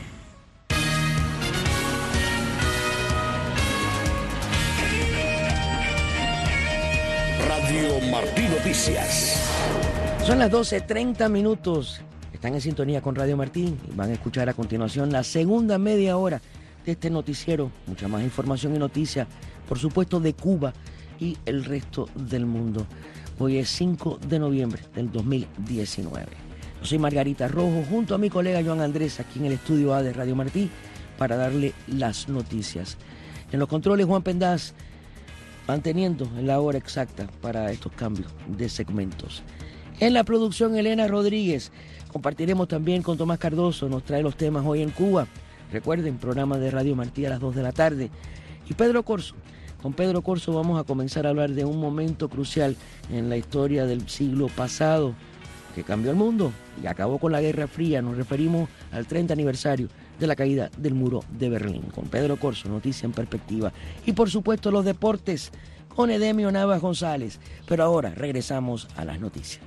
Radio Martí Noticias. Son las doce treinta minutos. Están en sintonía con Radio Martí y van a escuchar a continuación la segunda media hora de este noticiero. Mucha más información y noticias, por supuesto, de Cuba y el resto del mundo. Hoy es cinco de noviembre del dos mil diecinueve. Yo soy Margarita Rojo, junto a mi colega Joan Andrés, aquí en el estudio A de Radio Martí, para darle las noticias. En los controles, Juan Pendaz, manteniendo la hora exacta para estos cambios de segmentos. En la producción, Elena Rodríguez. Compartiremos también con Tomás Cardoso, nos trae los temas hoy en Cuba. Recuerden, programa de Radio Martí a las dos de la tarde. Y Pedro Corso. Con Pedro Corso vamos a comenzar a hablar de un momento crucial en la historia del siglo pasado, que cambió el mundo y acabó con la Guerra Fría. Nos referimos al treinta aniversario de la caída del muro de Berlín. Con Pedro Corso, Noticia en Perspectiva. Y por supuesto los deportes con Edemio Navas González. Pero ahora regresamos a las noticias.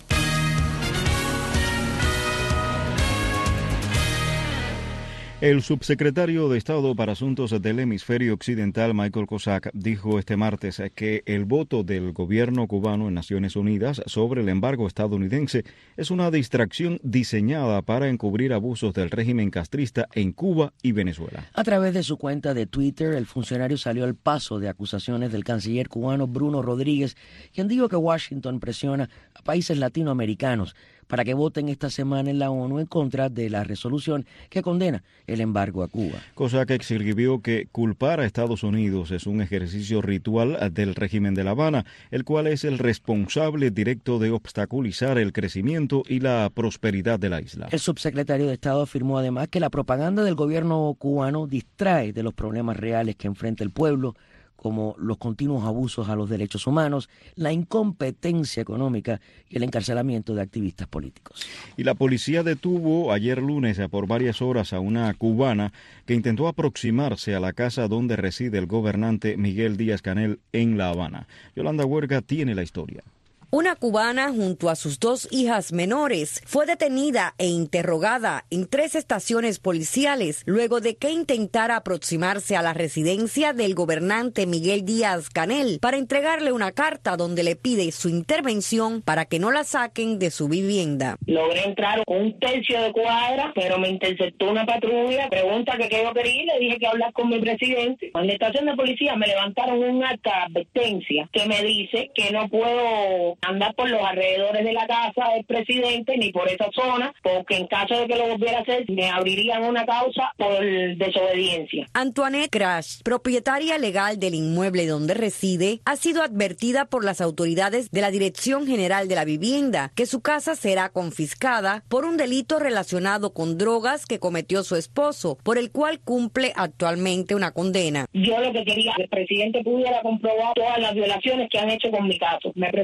El subsecretario de Estado para Asuntos del Hemisferio Occidental, Michael Kozak, dijo este martes que el voto del gobierno cubano en Naciones Unidas sobre el embargo estadounidense es una distracción diseñada para encubrir abusos del régimen castrista en Cuba y Venezuela. A través de su cuenta de Twitter, el funcionario salió al paso de acusaciones del canciller cubano Bruno Rodríguez, quien dijo que Washington presiona a países latinoamericanos para que voten esta semana en la ONU en contra de la resolución que condena el embargo a Cuba. Kozak escribió que culpar a Estados Unidos es un ejercicio ritual del régimen de La Habana, el cual es el responsable directo de obstaculizar el crecimiento y la prosperidad de la isla. El subsecretario de Estado afirmó además que la propaganda del gobierno cubano distrae de los problemas reales que enfrenta el pueblo, como los continuos abusos a los derechos humanos, la incompetencia económica y el encarcelamiento de activistas políticos. Y la policía detuvo ayer lunes por varias horas a una cubana que intentó aproximarse a la casa donde reside el gobernante Miguel Díaz-Canel en La Habana. Yolanda Huerga tiene la historia. Una cubana junto a sus dos hijas menores fue detenida e interrogada en tres estaciones policiales luego de que intentara aproximarse a la residencia del gobernante Miguel Díaz-Canel para entregarle una carta donde le pide su intervención para que no la saquen de su vivienda. Logré entrar con un tercio de cuadra, pero me interceptó una patrulla, pregunta que qué yo quería y le dije que hablar con mi presidente. En la estación de policía me levantaron un acta de advertencia que me dice que no puedo andar por los alrededores de la casa del presidente ni por esa zona, porque en caso de que lo volviera a hacer, me abrirían una causa por desobediencia. Antoinette Crash, propietaria legal del inmueble donde reside, ha sido advertida por las autoridades de la Dirección General de la Vivienda que su casa será confiscada por un delito relacionado con drogas que cometió su esposo, por el cual cumple actualmente una condena. Yo lo que quería que el presidente pudiera comprobar todas las violaciones que han hecho con mi caso. Me presenté en el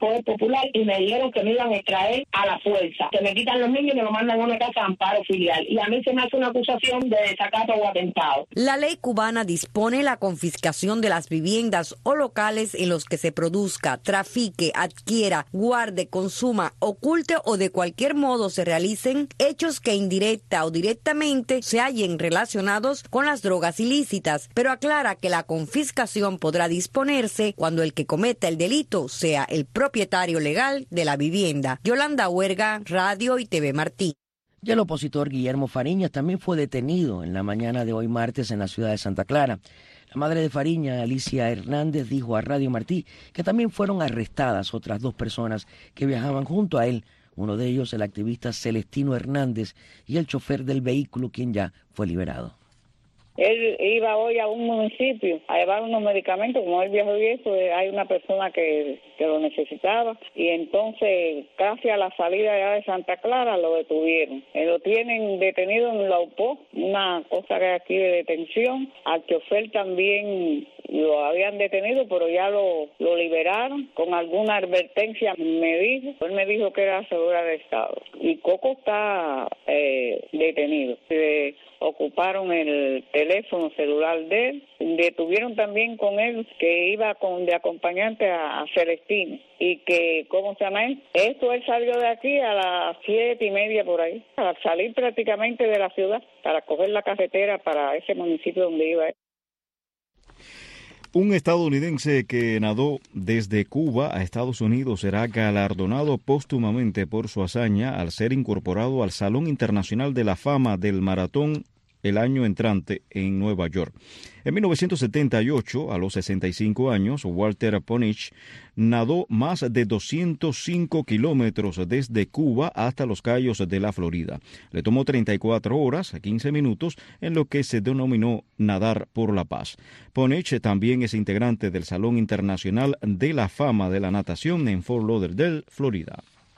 Poder Popular y me dijeron que me iban a extraer a la fuerza, que me quitan los niños y me lo mandan a una casa de amparo filial. Y a mí se me hace una acusación de desacato o atentado. La ley cubana dispone la confiscación de las viviendas o locales en los que se produzca, trafique, adquiera, guarde, consuma, oculte o de cualquier modo se realicen hechos que indirecta o directamente se hallen relacionados con las drogas ilícitas, pero aclara que la confiscación podrá disponerse cuando el que cometa el delito sea el propietario legal de la vivienda. Yolanda Huerga, Radio y T V Martí. Y el opositor Guillermo Fariñas también fue detenido en la mañana de hoy martes en la ciudad de Santa Clara. La madre de Fariñas, Alicia Hernández, dijo a Radio Martí que también fueron arrestadas otras dos personas que viajaban junto a él, uno de ellos el activista Celestino Hernández y el chofer del vehículo, quien ya fue liberado. Él iba hoy a un municipio a llevar unos medicamentos, como él viajó y eso, hay una persona que, que lo necesitaba, y entonces casi a la salida ya de Santa Clara lo detuvieron. Eh, lo tienen detenido en la U P O, una cosa que hay aquí de detención. Al chofer también lo habían detenido, pero ya lo, lo liberaron con alguna advertencia, me dijo. Él me dijo que era seguridad de Estado. Y Coco está eh, detenido. Se ocuparon el teléfono celular de él, detuvieron también con él que iba con de acompañante a, a Celestino y que, ¿cómo se llama él? Esto él salió de aquí a las siete y media por ahí, para salir prácticamente de la ciudad, para coger la carretera para ese municipio donde iba él. Un estadounidense que nadó desde Cuba a Estados Unidos será galardonado póstumamente por su hazaña al ser incorporado al Salón Internacional de la Fama del Maratón el año entrante en Nueva York. En mil novecientos setenta y ocho, a los sesenta y cinco años, Walter Ponich nadó más de doscientos cinco kilómetros desde Cuba hasta los Cayos de la Florida. Le tomó treinta y cuatro horas, quince minutos, en lo que se denominó Nadar por la Paz. Ponich también es integrante del Salón Internacional de la Fama de la Natación en Fort Lauderdale, Florida.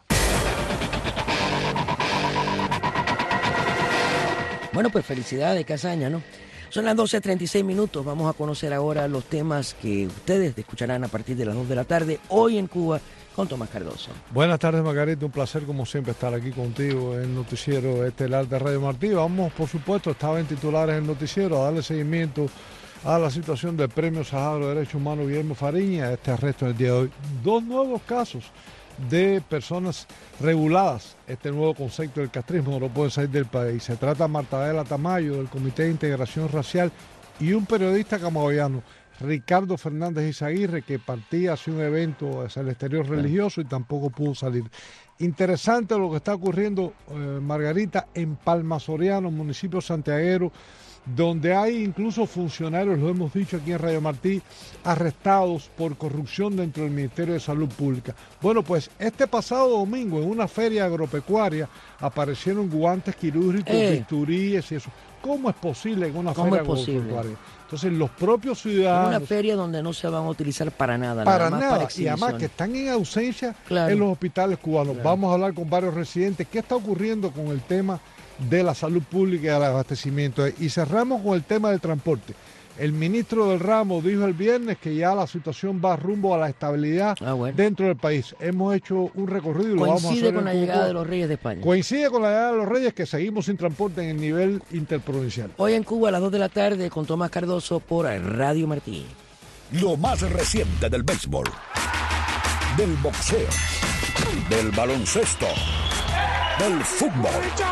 Bueno, pues felicidades, Casaña, ¿no? Son las doce treinta y seis minutos. Vamos a conocer ahora los temas que ustedes escucharán a partir de las dos de la tarde, hoy en Cuba, con Tomás Cardoso. Buenas tardes, Margarita. Un placer, como siempre, estar aquí contigo en el noticiero estelar de Radio Martí. Vamos, por supuesto, estaba en titulares del noticiero, a darle seguimiento a la situación del Premio Sáhara de Derechos Humanos Guillermo Fariñas, este arresto del día de hoy. Dos nuevos casos de personas reguladas, este nuevo concepto del castrismo, no pueden salir del país. Se trata de Martabela Tamayo, del Comité de Integración Racial, y un periodista camagüeyano, Ricardo Fernández Izaguirre, que partía hacia un evento hacia el exterior religioso y tampoco pudo salir. Interesante lo que está ocurriendo, eh, Margarita, en Palma Soriano, municipio santiaguero, donde hay incluso funcionarios, lo hemos dicho aquí en Radio Martí, arrestados por corrupción dentro del Ministerio de Salud Pública. Bueno, pues este pasado domingo en una feria agropecuaria aparecieron guantes quirúrgicos, eh. bisturíes y eso. ¿Cómo es posible en una feria agropecuaria? Entonces los propios ciudadanos... En una feria donde no se van a utilizar para nada. Para nada, más nada, para y además que están en ausencia claro. en los hospitales cubanos. Claro. Vamos a hablar con varios residentes. ¿Qué está ocurriendo con el tema de la salud pública y del abastecimiento? Y cerramos con el tema del transporte. El ministro del ramo dijo el viernes que ya la situación va rumbo a la estabilidad ah, bueno. dentro del país. Hemos hecho un recorrido y lo vamos a hacer. Coincide con la llegada de los Reyes de España. Coincide con la llegada de los Reyes, que seguimos sin transporte en el nivel interprovincial. Hoy en Cuba a las dos de la tarde con Tomás Cardoso por Radio Martí. Lo más reciente del béisbol, del boxeo, del baloncesto, del fútbol.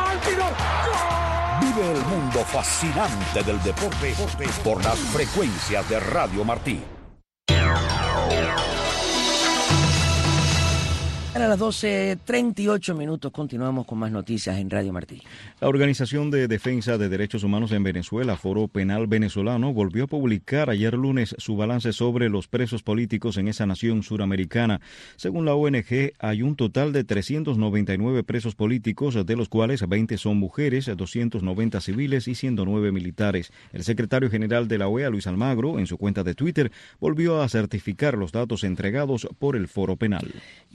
Vive el mundo fascinante del deporte por las frecuencias de Radio Martí. A las doce treinta y ocho minutos continuamos con más noticias en Radio Martí. La Organización de Defensa de Derechos Humanos en Venezuela, Foro Penal Venezolano, volvió a publicar ayer lunes su balance sobre los presos políticos en esa nación suramericana. Según la O N G, hay un total de trescientos noventa y nueve presos políticos, de los cuales veinte son mujeres, doscientos noventa civiles y ciento nueve militares. El secretario general de la O E A, Luis Almagro, en su cuenta de Twitter, volvió a certificar los datos entregados por el Foro Penal. Y el presidente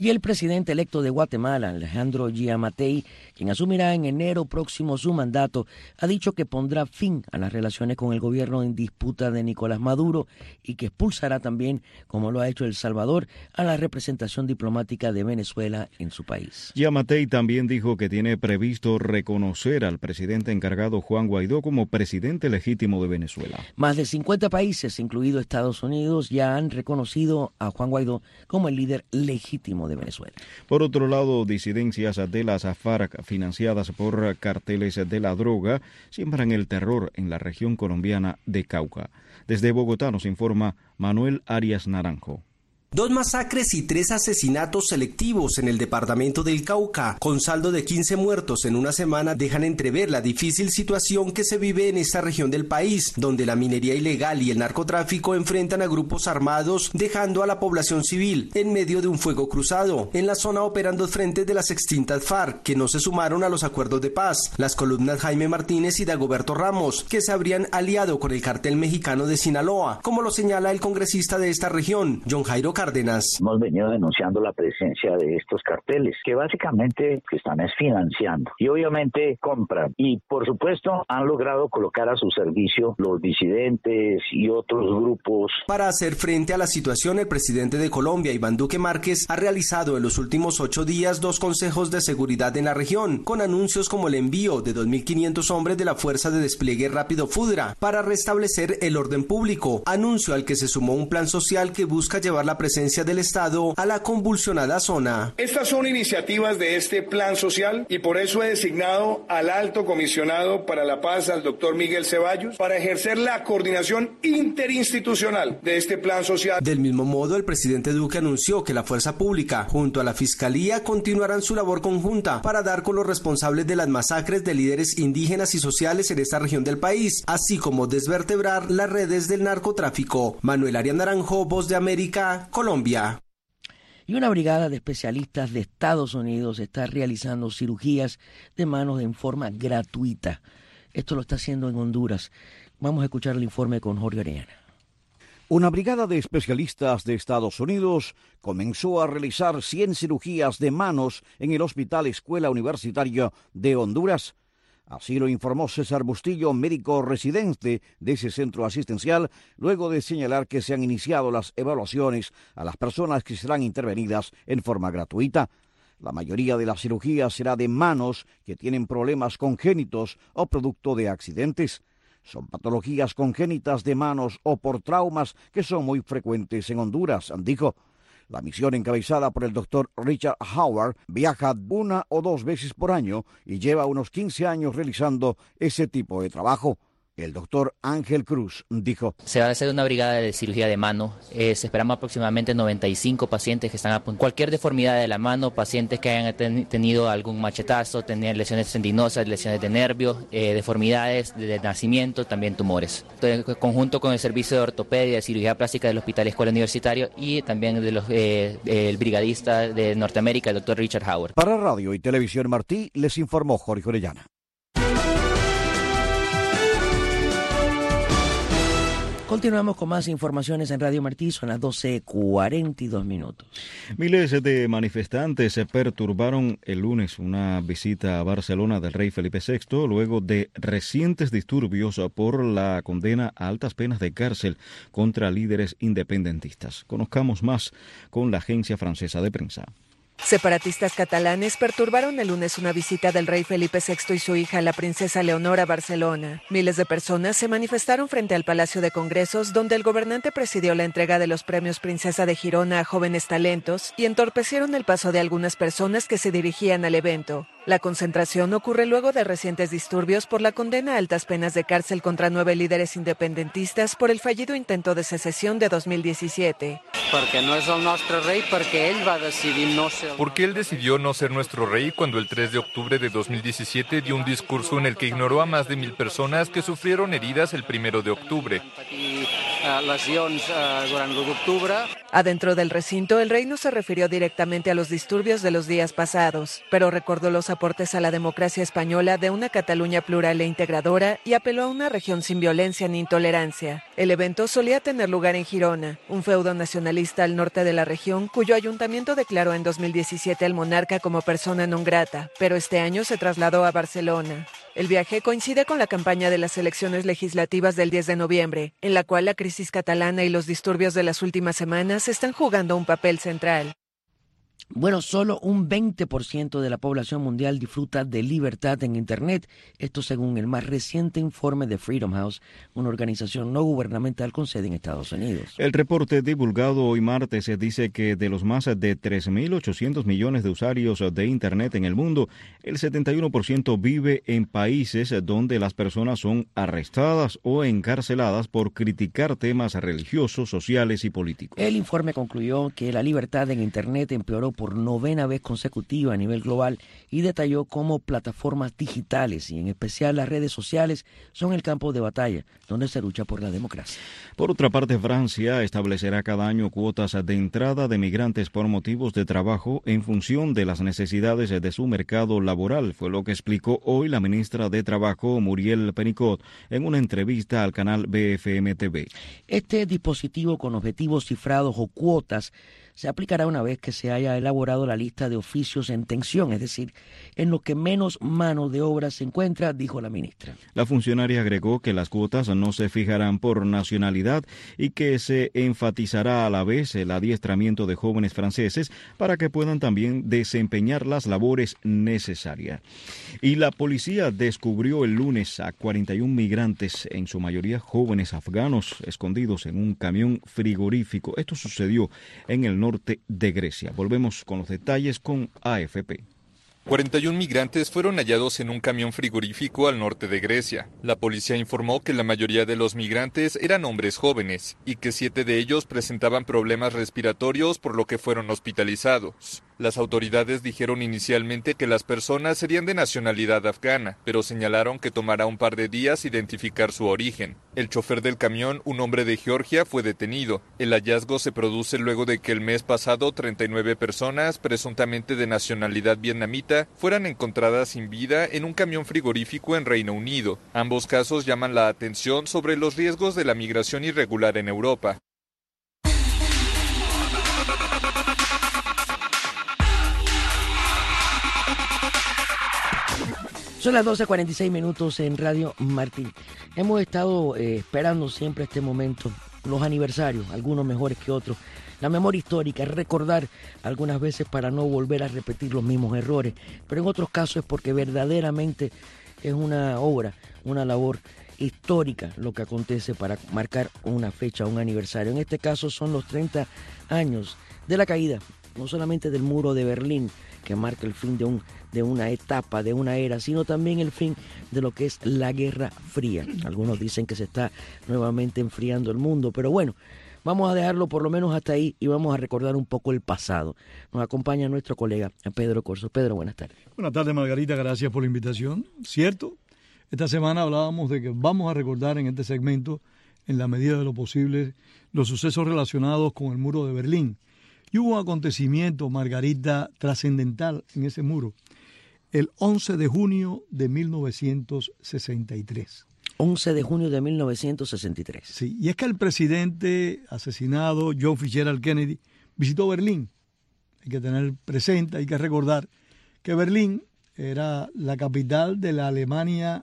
presidente electo de Guatemala, Alejandro Giammattei, quien asumirá en enero próximo su mandato, ha dicho que pondrá fin a las relaciones con el gobierno en disputa de Nicolás Maduro y que expulsará también, como lo ha hecho El Salvador, a la representación diplomática de Venezuela en su país. Giammattei también dijo que tiene previsto reconocer al presidente encargado Juan Guaidó como presidente legítimo de Venezuela. Más de cincuenta países, incluido Estados Unidos, ya han reconocido a Juan Guaidó como el líder legítimo de Venezuela. Por otro lado, disidencias de las FARC financiadas por carteles de la droga siembran el terror en la región colombiana de Cauca. Desde Bogotá nos informa Manuel Arias Naranjo. Dos masacres y tres asesinatos selectivos en el departamento del Cauca, con saldo de quince muertos en una semana, dejan entrever la difícil situación que se vive en esta región del país, donde la minería ilegal y el narcotráfico enfrentan a grupos armados, dejando a la población civil en medio de un fuego cruzado. En la zona operan dos frentes de las extintas FARC, que no se sumaron a los acuerdos de paz, las columnas Jaime Martínez y Dagoberto Ramos, que se habrían aliado con el cartel mexicano de Sinaloa, como lo señala el congresista de esta región, John Jairo Cárdenas. Hemos venido denunciando la presencia de estos carteles, que básicamente están es financiando y obviamente compran. Y por supuesto han logrado colocar a su servicio los disidentes y otros grupos. Para hacer frente a la situación, el presidente de Colombia, Iván Duque Márquez, ha realizado en los últimos ocho días dos consejos de seguridad en la región, con anuncios como el envío de dos mil quinientos hombres de la Fuerza de Despliegue Rápido FUDRA para restablecer el orden público, anuncio al que se sumó un plan social que busca llevar la presencia del Estado a la convulsionada zona. Estas son iniciativas de este plan social y por eso he designado al alto comisionado para la paz, al doctor Miguel Ceballos, para ejercer la coordinación interinstitucional de este plan social. Del mismo modo, el presidente Duque anunció que la fuerza pública junto a la Fiscalía continuarán su labor conjunta para dar con los responsables de las masacres de líderes indígenas y sociales en esta región del país, así como desvertebrar las redes del narcotráfico. Manuel Arias Naranjo, Voz de América, Colombia. Y una brigada de especialistas de Estados Unidos está realizando cirugías de manos en forma gratuita. Esto lo está haciendo en Honduras. Vamos a escuchar el informe con Jorge Orellana. Una brigada de especialistas de Estados Unidos comenzó a realizar cien cirugías de manos en el Hospital Escuela Universitaria de Honduras. Así lo informó César Bustillo, médico residente de ese centro asistencial, luego de señalar que se han iniciado las evaluaciones a las personas que serán intervenidas en forma gratuita. La mayoría de las cirugías será de manos que tienen problemas congénitos o producto de accidentes. Son patologías congénitas de manos o por traumas que son muy frecuentes en Honduras, dijo. La misión, encabezada por el doctor Richard Howard, viaja una o dos veces por año y lleva unos quince años realizando ese tipo de trabajo. El doctor Ángel Cruz dijo: se va a hacer una brigada de cirugía de mano. Eh, se esperamos aproximadamente noventa y cinco pacientes que están a punto. Cualquier deformidad de la mano, pacientes que hayan ten, tenido algún machetazo, tener lesiones tendinosas, lesiones de nervios, eh, deformidades de, de nacimiento, también tumores. Entonces, en conjunto con el servicio de ortopedia y de cirugía plástica del Hospital Escuela Universitario y también de los, eh, el brigadista de Norteamérica, el doctor Richard Howard. Para Radio y Televisión Martí, les informó Jorge Orellana. Continuamos con más informaciones en Radio Martí, son las doce cuarenta y dos minutos. Miles de manifestantes se perturbaron el lunes una visita a Barcelona del rey Felipe sexto luego de recientes disturbios por la condena a altas penas de cárcel contra líderes independentistas. Conozcamos más con la agencia francesa de prensa. Separatistas catalanes perturbaron el lunes una visita del rey Felipe sexto y su hija, la princesa Leonor, a Barcelona. Miles de personas se manifestaron frente al Palacio de Congresos, donde el gobernante presidió la entrega de los premios Princesa de Girona a jóvenes talentos y entorpecieron el paso de algunas personas que se dirigían al evento. La concentración ocurre luego de recientes disturbios por la condena a altas penas de cárcel contra nueve líderes independentistas por el fallido intento de secesión de dos mil diecisiete. Porque no es el nuestro rey, porque él va a decidir no ser... Porque él decidió no ser nuestro rey cuando el tres de octubre de dos mil diecisiete dio un discurso en el que ignoró a más de mil personas que sufrieron heridas el primero de octubre. eh, lesions eh, durant l'u d'octubre. Adentro del recinto, el rey no se refirió directamente a los disturbios de los días pasados, pero recordó los aportes a la democracia española de una Cataluña plural e integradora y apeló a una región sin violencia ni intolerancia. El evento solía tener lugar en Girona, un feudo nacionalista al norte de la región, cuyo ayuntamiento declaró en dos mil diecisiete al monarca como persona non grata, pero este año se trasladó a Barcelona. El viaje coincide con la campaña de las elecciones legislativas del diez de noviembre, en la cual la crisis catalana y los disturbios de las últimas semanas están jugando un papel central. Bueno, solo un veinte por ciento de la población mundial disfruta de libertad en Internet. Esto según el más reciente informe de Freedom House, una organización no gubernamental con sede en Estados Unidos. El reporte divulgado hoy martes dice que de los más de tres mil ochocientos millones de usuarios de Internet en el mundo, el setenta y uno por ciento vive en países donde las personas son arrestadas o encarceladas por criticar temas religiosos, sociales y políticos. El informe concluyó que la libertad en Internet empeoró por novena vez consecutiva a nivel global y detalló cómo plataformas digitales y en especial las redes sociales son el campo de batalla donde se lucha por la democracia. Por otra parte, Francia establecerá cada año cuotas de entrada de migrantes por motivos de trabajo en función de las necesidades de su mercado laboral, fue lo que explicó hoy la ministra de Trabajo, Muriel Pénicaud, en una entrevista al canal B F M T V. Este dispositivo con objetivos cifrados o cuotas se aplicará una vez que se haya elaborado la lista de oficios en tensión, es decir, en los que menos mano de obra se encuentra, dijo la ministra. La funcionaria agregó que las cuotas no se fijarán por nacionalidad y que se enfatizará a la vez el adiestramiento de jóvenes franceses para que puedan también desempeñar las labores necesarias. Y la policía descubrió el lunes a cuarenta y un migrantes, en su mayoría jóvenes afganos, escondidos en un camión frigorífico. Esto sucedió en el norte norte de Grecia. Volvemos con los detalles con A F P. cuarenta y un migrantes fueron hallados en un camión frigorífico al norte de Grecia. La policía informó que la mayoría de los migrantes eran hombres jóvenes y que siete de ellos presentaban problemas respiratorios, por lo que fueron hospitalizados. Las autoridades dijeron inicialmente que las personas serían de nacionalidad afgana, pero señalaron que tomará un par de días identificar su origen. El chofer del camión, un hombre de Georgia, fue detenido. El hallazgo se produce luego de que el mes pasado treinta y nueve personas, presuntamente de nacionalidad vietnamita, fueran encontradas sin vida en un camión frigorífico en Reino Unido. Ambos casos llaman la atención sobre los riesgos de la migración irregular en Europa. Son las doce cuarenta y seis minutos en Radio Martín. Hemos estado eh, esperando siempre este momento, los aniversarios, algunos mejores que otros, la memoria histórica, recordar algunas veces para no volver a repetir los mismos errores, pero en otros casos es porque verdaderamente es una obra, una labor histórica lo que acontece para marcar una fecha, un aniversario. En este caso son los treinta años de la caída, no solamente del muro de Berlín, que marca el fin de, un, de una etapa, de una era, sino también el fin de lo que es la Guerra Fría. Algunos dicen que se está nuevamente enfriando el mundo, pero bueno, vamos a dejarlo por lo menos hasta ahí y vamos a recordar un poco el pasado. Nos acompaña nuestro colega Pedro Corso. Pedro, buenas tardes. Buenas tardes, Margarita, gracias por la invitación. Cierto, esta semana hablábamos de que vamos a recordar en este segmento, en la medida de lo posible, los sucesos relacionados con el muro de Berlín. Y hubo un acontecimiento, Margarita, trascendental en ese muro, el once de junio de mil novecientos sesenta y tres. once de junio de mil novecientos sesenta y tres. Sí, y es que el presidente asesinado, John Fitzgerald Kennedy, visitó Berlín. Hay que tener presente, hay que recordar que Berlín era la capital de la Alemania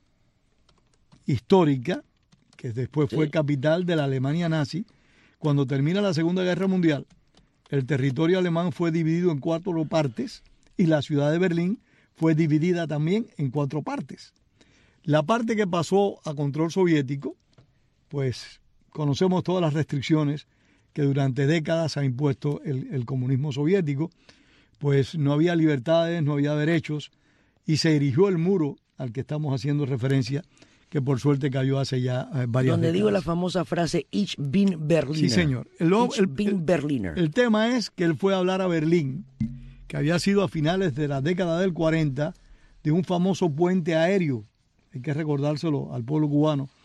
histórica, que después fue sí. capital de la Alemania nazi. Cuando termina la Segunda Guerra Mundial, el territorio alemán fue dividido en cuatro partes y la ciudad de Berlín fue dividida también en cuatro partes. La parte que pasó a control soviético, pues conocemos todas las restricciones que durante décadas ha impuesto el, el comunismo soviético, pues no había libertades, no había derechos y se erigió el muro al que estamos haciendo referencia, que por suerte cayó hace ya eh, varias Donde décadas. digo la famosa frase Ich bin Berliner. Sí, señor. El, Ich el, bin el, Berliner. El tema es que él fue a hablar a Berlín, que había sido a finales de la década del cuarenta, de un famoso puente aéreo, hay que recordárselo al pueblo cubano,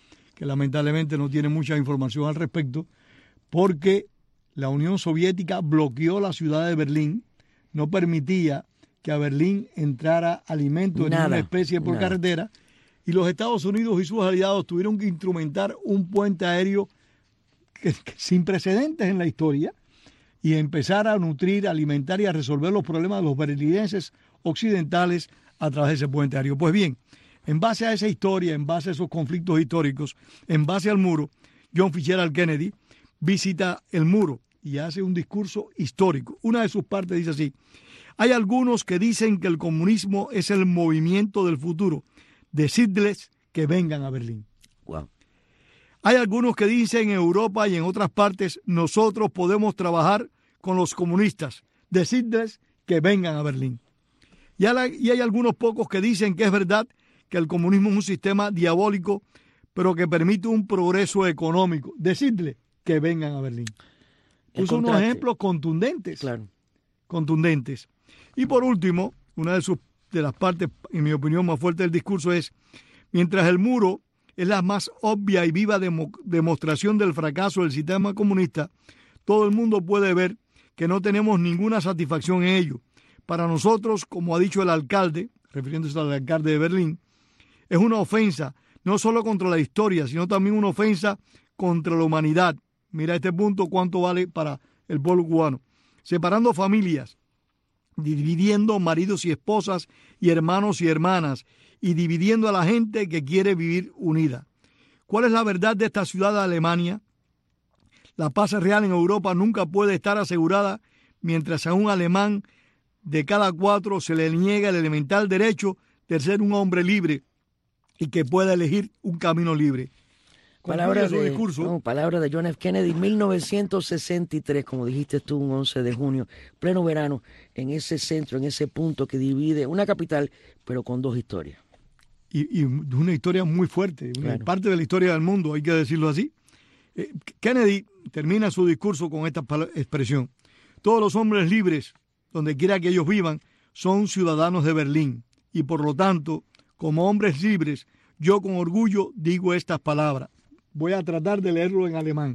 que lamentablemente no tiene mucha información al respecto, porque la Unión Soviética bloqueó la ciudad de Berlín, no permitía que a Berlín entrara alimento en una especie por nada. carretera, y los Estados Unidos y sus aliados tuvieron que instrumentar un puente aéreo que, que, sin precedentes en la historia, y empezar a nutrir, alimentar y a resolver los problemas de los berlinenses occidentales a través de ese puente aéreo. Pues bien, en base a esa historia, en base a esos conflictos históricos, en base al muro, John Fitzgerald Kennedy visita el muro y hace un discurso histórico. Una de sus partes dice así: hay algunos que dicen que el comunismo es el movimiento del futuro. Decidles que vengan a Berlín. Wow. Hay algunos que dicen en Europa y en otras partes, nosotros podemos trabajar con los comunistas. Decidles que vengan a Berlín. Y hay algunos pocos que dicen que es verdad que el comunismo es un sistema diabólico, pero que permite un progreso económico. Decidles que vengan a Berlín. Puso unos ejemplos contundentes. Claro. Contundentes. Y por último, una de, sus, de las partes, en mi opinión, más fuertes del discurso es: mientras el muro es la más obvia y viva demo, demostración del fracaso del sistema comunista, todo el mundo puede ver que no tenemos ninguna satisfacción en ello. Para nosotros, como ha dicho el alcalde, refiriéndose al alcalde de Berlín, es una ofensa, no solo contra la historia, sino también una ofensa contra la humanidad. Mira este punto, cuánto vale para el pueblo cubano. Separando familias, dividiendo maridos y esposas y hermanos y hermanas, y dividiendo a la gente que quiere vivir unida. ¿Cuál es la verdad de esta ciudad de Alemania? La paz real en Europa nunca puede estar asegurada mientras a un alemán de cada cuatro se le niega el elemental derecho de ser un hombre libre y que pueda elegir un camino libre. Palabras de, no, palabra de John F. Kennedy, mil novecientos sesenta y tres, como dijiste tú, un once de junio, pleno verano, en ese centro, en ese punto que divide una capital, pero con dos historias. Y, y una historia muy fuerte, una claro. parte de la historia del mundo, hay que decirlo así. Eh, Kennedy termina su discurso con esta expresión: todos los hombres libres, donde quiera que ellos vivan, son ciudadanos de Berlín, y por lo tanto, como hombres libres, yo con orgullo digo estas palabras. Voy a tratar de leerlo en alemán.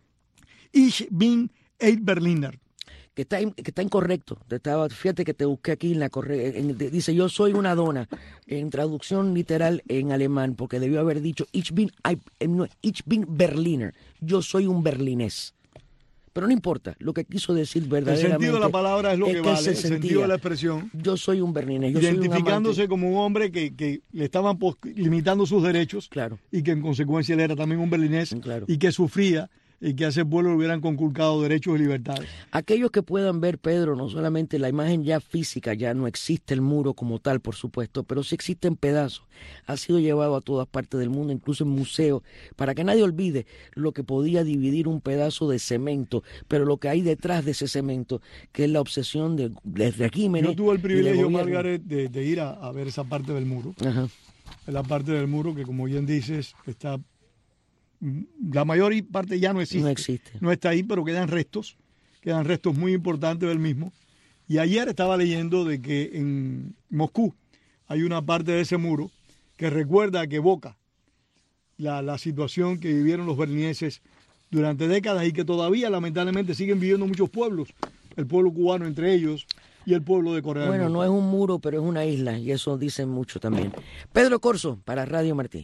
Ich bin ein Berliner. Que está, que está incorrecto. Te estaba, fíjate que te busqué aquí en la corre, en, dice yo soy una dona, en traducción literal en alemán, porque debió haber dicho Ich bin, no, ich bin Berliner. Yo soy un berlinés. Pero no importa, lo que quiso decir verdaderamente. El sentido de la palabra es lo es que, que vale, el sentido de la expresión. Yo soy un berlinés. Yo identificándose soy un como un hombre que, que le estaban limitando sus derechos, claro. y que en consecuencia él era también un berlinés, claro. y que sufría y que a ese pueblo le hubieran conculcado derechos y libertades. Aquellos que puedan ver, Pedro, no solamente la imagen ya física, ya no existe el muro como tal, por supuesto, pero sí existen pedazos. Ha sido llevado a todas partes del mundo, incluso en museos, para que nadie olvide lo que podía dividir un pedazo de cemento, pero lo que hay detrás de ese cemento, que es la obsesión de, de regímenes. Yo tuve el privilegio, Margaret, de, de ir a, a ver esa parte del muro. Ajá. La parte del muro que, como bien dices, está... La mayor parte ya no existe. No existe. No está ahí, pero quedan restos. Quedan restos muy importantes del mismo. Y ayer estaba leyendo de que en Moscú hay una parte de ese muro que recuerda, que evoca la, la situación que vivieron los berlineses durante décadas y que todavía lamentablemente siguen viviendo muchos pueblos. El pueblo cubano entre ellos y el pueblo de Corea del Norte. Bueno, no es un muro, pero es una isla y eso dicen mucho también. Pedro Corzo para Radio Martí.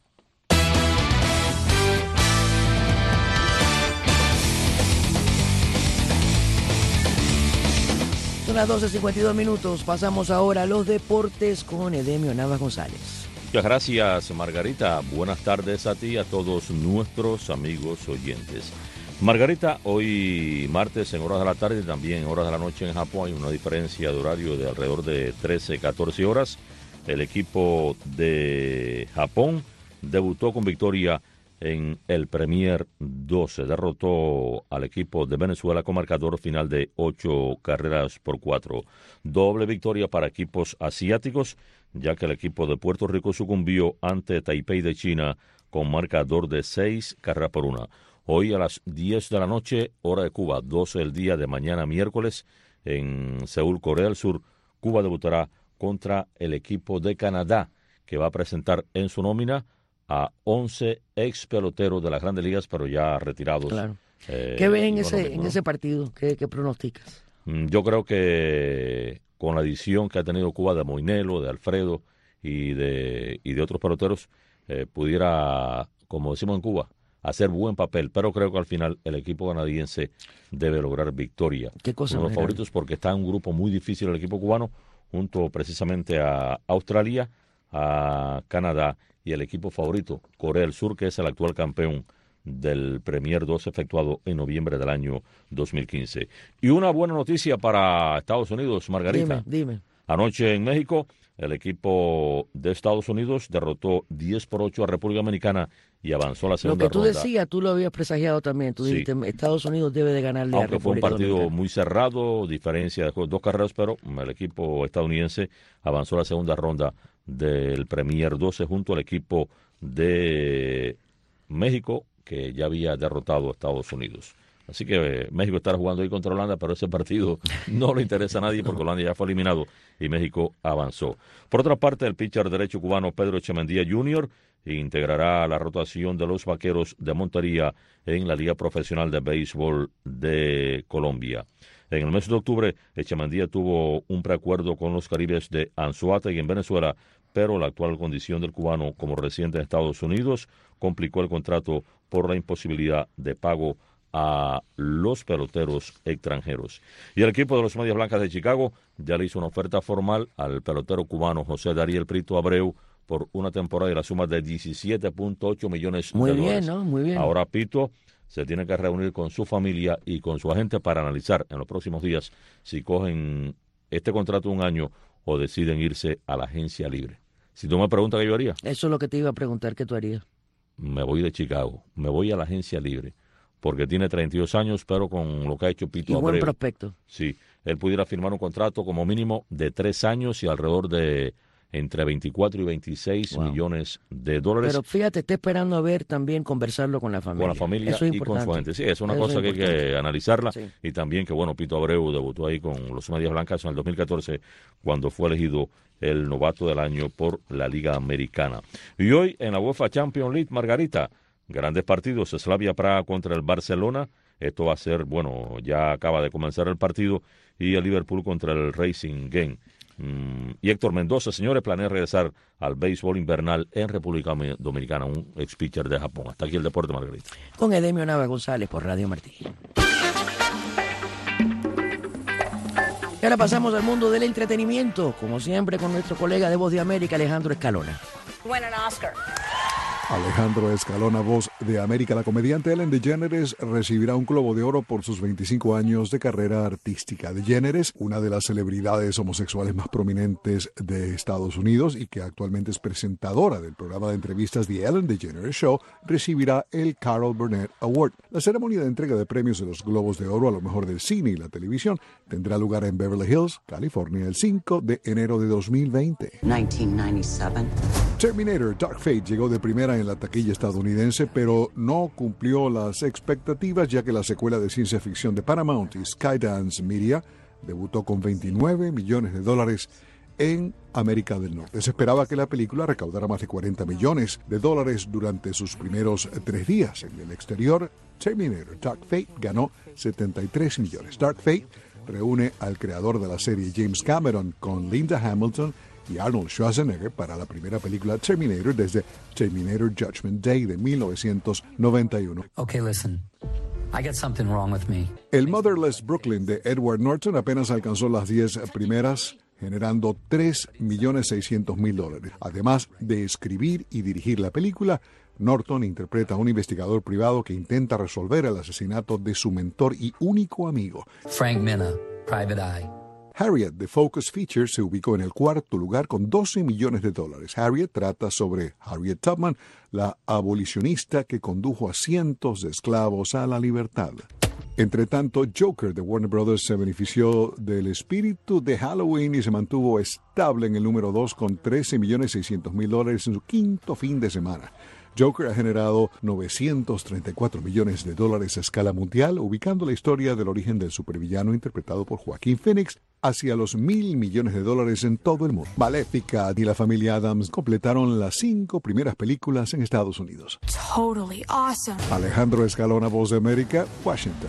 Son las doce cincuenta y dos minutos. Pasamos ahora a los deportes con Edemio Navas González. Muchas gracias, Margarita. Buenas tardes a ti y a todos nuestros amigos oyentes. Margarita, hoy martes en horas de la tarde y también en horas de la noche en Japón hay una diferencia de horario de alrededor de trece, catorce horas. El equipo de Japón debutó con victoria en el Premier doce. Derrotó al equipo de Venezuela con marcador final de ocho carreras por cuatro. Doble victoria para equipos asiáticos, ya que el equipo de Puerto Rico sucumbió ante Taipei de China con marcador de seis carreras por una. Hoy a las diez de la noche, hora de Cuba, doce del día de mañana miércoles, en Seúl, Corea del Sur, Cuba debutará contra el equipo de Canadá, que va a presentar en su nómina a once ex peloteros de las Grandes Ligas, pero ya retirados. Claro. Eh, ¿Qué ves en, no ese, mismo, en ¿no? ese partido? ¿Qué, qué pronosticas? Yo creo que con la adición que ha tenido Cuba de Moinelo, de Alfredo y de, y de otros peloteros, eh, pudiera, como decimos en Cuba, hacer buen papel, pero creo que al final el equipo canadiense debe lograr victoria. ¿Qué cosa Uno de los más favoritos porque está en un grupo muy difícil el equipo cubano, junto precisamente a Australia, a Canadá y el equipo favorito, Corea del Sur, que es el actual campeón del Premier dos efectuado en noviembre del año dos mil quince. Y una buena noticia para Estados Unidos, Margarita. Dime, dime. Anoche en México, el equipo de Estados Unidos derrotó diez por ocho a República Dominicana y avanzó a la Lo segunda que tú ronda. decías, tú lo habías presagiado también. Tú Sí. dijiste, Estados Unidos debe de ganarle a Aunque fue un República partido Dominicana. muy cerrado, diferencia de dos carreras, pero el equipo estadounidense avanzó a la segunda ronda del Premier doce junto al equipo de México, que ya había derrotado a Estados Unidos. Así que eh, México estará jugando ahí contra Holanda, pero ese partido no le interesa a nadie porque Holanda ya fue eliminado y México avanzó. Por otra parte, el pitcher derecho cubano Pedro Echemendía junior integrará la rotación de los Vaqueros de Montería en la Liga Profesional de Béisbol de Colombia. En el mes de octubre, Echemendía tuvo un preacuerdo con los Caribes de Anzoátegui en Venezuela, pero la actual condición del cubano como residente en Estados Unidos complicó el contrato por la imposibilidad de pago a los peloteros extranjeros. Y el equipo de los Medias Blancas de Chicago ya le hizo una oferta formal al pelotero cubano José Dariel Prito Abreu por una temporada y la suma de diecisiete punto ocho millones Muy de bien, dólares. ¿no? Muy bien. Ahora Pito se tiene que reunir con su familia y con su agente para analizar en los próximos días si cogen este contrato de un año o deciden irse a la agencia libre. Si tú me preguntas qué yo haría, Eso es lo que te iba a preguntar, ¿qué tú harías? me voy de Chicago, me voy a la agencia libre, porque tiene treinta y dos años, pero con lo que ha hecho Pito Y buen Abreu, prospecto. sí, él pudiera firmar un contrato como mínimo de tres años y alrededor de entre veinticuatro y veintiséis Wow. millones de dólares. Pero fíjate, está esperando a ver también conversarlo con la familia. Con la familia Eso es y con su importante. gente. Sí, es una Eso cosa es que hay que importante. analizarla. Sí. Y también que, bueno, Pito Abreu debutó ahí con los Medias Blancas en el dos mil catorce, cuando fue elegido el novato del año por la Liga Americana. Y hoy en la UEFA Champions League, Margarita, grandes partidos. Slavia Praga contra el Barcelona. Esto va a ser, bueno, ya acaba de comenzar el partido. Y el Liverpool contra el Racing Game. Mm, y Héctor Mendoza, señores, planea regresar al béisbol invernal en República Dominicana, un ex pitcher de Japón. Hasta aquí el deporte, Margarita. Con Edemio Nava González por Radio Martí. Y ahora pasamos al mundo del entretenimiento, como siempre con nuestro colega de Voz de América, Alejandro Escalona. Win an Oscar. Alejandro Escalona, Voz de América. La comediante Ellen DeGeneres recibirá un Globo de Oro por sus veinticinco años de carrera artística. DeGeneres, una de las celebridades homosexuales más prominentes de Estados Unidos y que actualmente es presentadora del programa de entrevistas The Ellen DeGeneres Show, recibirá el Carol Burnett Award. La ceremonia de entrega de premios de los Globos de Oro a lo mejor del cine y la televisión tendrá lugar en Beverly Hills, California, el cinco de enero de dos mil veinte. mil novecientos noventa y siete. Terminator Dark Fate llegó de primera en la taquilla estadounidense, pero no cumplió las expectativas, ya que la secuela de ciencia ficción de Paramount y Skydance Media debutó con veintinueve millones de dólares en América del Norte. Se esperaba que la película recaudara más de cuarenta millones de dólares durante sus primeros tres días. En el exterior, Terminator Dark Fate ganó setenta y tres millones. Dark Fate reúne al creador de la serie James Cameron con Linda Hamilton y Arnold Schwarzenegger para la primera película Terminator desde Terminator Judgment Day de mil novecientos noventa y uno. Okay, listen. I got something wrong with me. El Motherless Brooklyn de Edward Norton apenas alcanzó las diez primeras, generando tres millones seiscientos mil dólares. Además de escribir y dirigir la película, Norton interpreta a un investigador privado que intenta resolver el asesinato de su mentor y único amigo, Frank Minna, Private Eye. Harriet, de Focus Features, se ubicó en el cuarto lugar con doce millones de dólares. Harriet trata sobre Harriet Tubman, la abolicionista que condujo a cientos de esclavos a la libertad. Entre tanto, Joker de Warner Brothers se benefició del espíritu de Halloween y se mantuvo estable en el número dos con trece millones seiscientos mil dólares en su quinto fin de semana. Joker ha generado novecientos treinta y cuatro millones de dólares a escala mundial, ubicando la historia del origen del supervillano interpretado por Joaquín Phoenix hacia los mil millones de dólares en todo el mundo. Maléfica y la familia Addams completaron las cinco primeras películas en Estados Unidos. Totally awesome. Alejandro Escalona, Voz de América, Washington.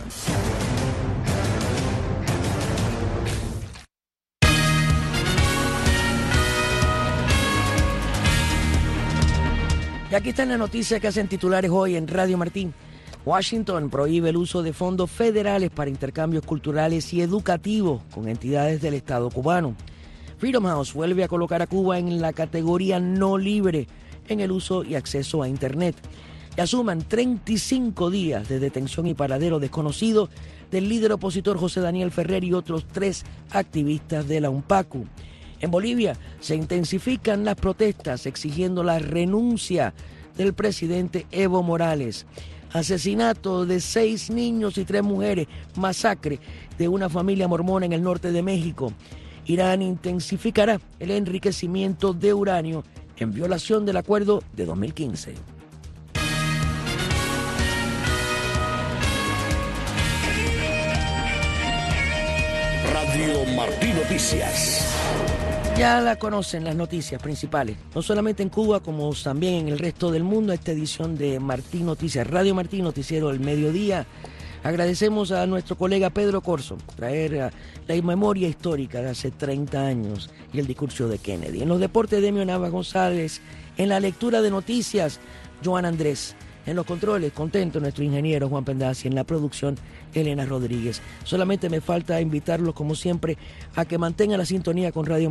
Y aquí están las noticias que hacen titulares hoy en Radio Martín. Washington prohíbe el uso de fondos federales para intercambios culturales y educativos con entidades del Estado cubano. Freedom House vuelve a colocar a Cuba en la categoría no libre en el uso y acceso a Internet. Y asuman treinta y cinco días de detención y paradero desconocido del líder opositor José Daniel Ferrer y otros tres activistas de la UNPACU. En Bolivia se intensifican las protestas exigiendo la renuncia del presidente Evo Morales. Asesinato de seis niños y tres mujeres, masacre de una familia mormona en el norte de México. Irán intensificará el enriquecimiento de uranio en violación del acuerdo de dos mil quince. Radio Martín Noticias. Ya la conocen las noticias principales, no solamente en Cuba como también en el resto del mundo. Esta edición de Martín Noticias, Radio Martín, noticiero del mediodía. Agradecemos a nuestro colega Pedro Corso traer la memoria histórica de hace treinta años y el discurso de Kennedy. En los deportes, Demio Nava González. En la lectura de noticias, Joan Andrés. En los controles, contento nuestro ingeniero Juan Pendazzi. En la producción, Elena Rodríguez. Solamente me falta invitarlos, como siempre, a que mantengan la sintonía con Radio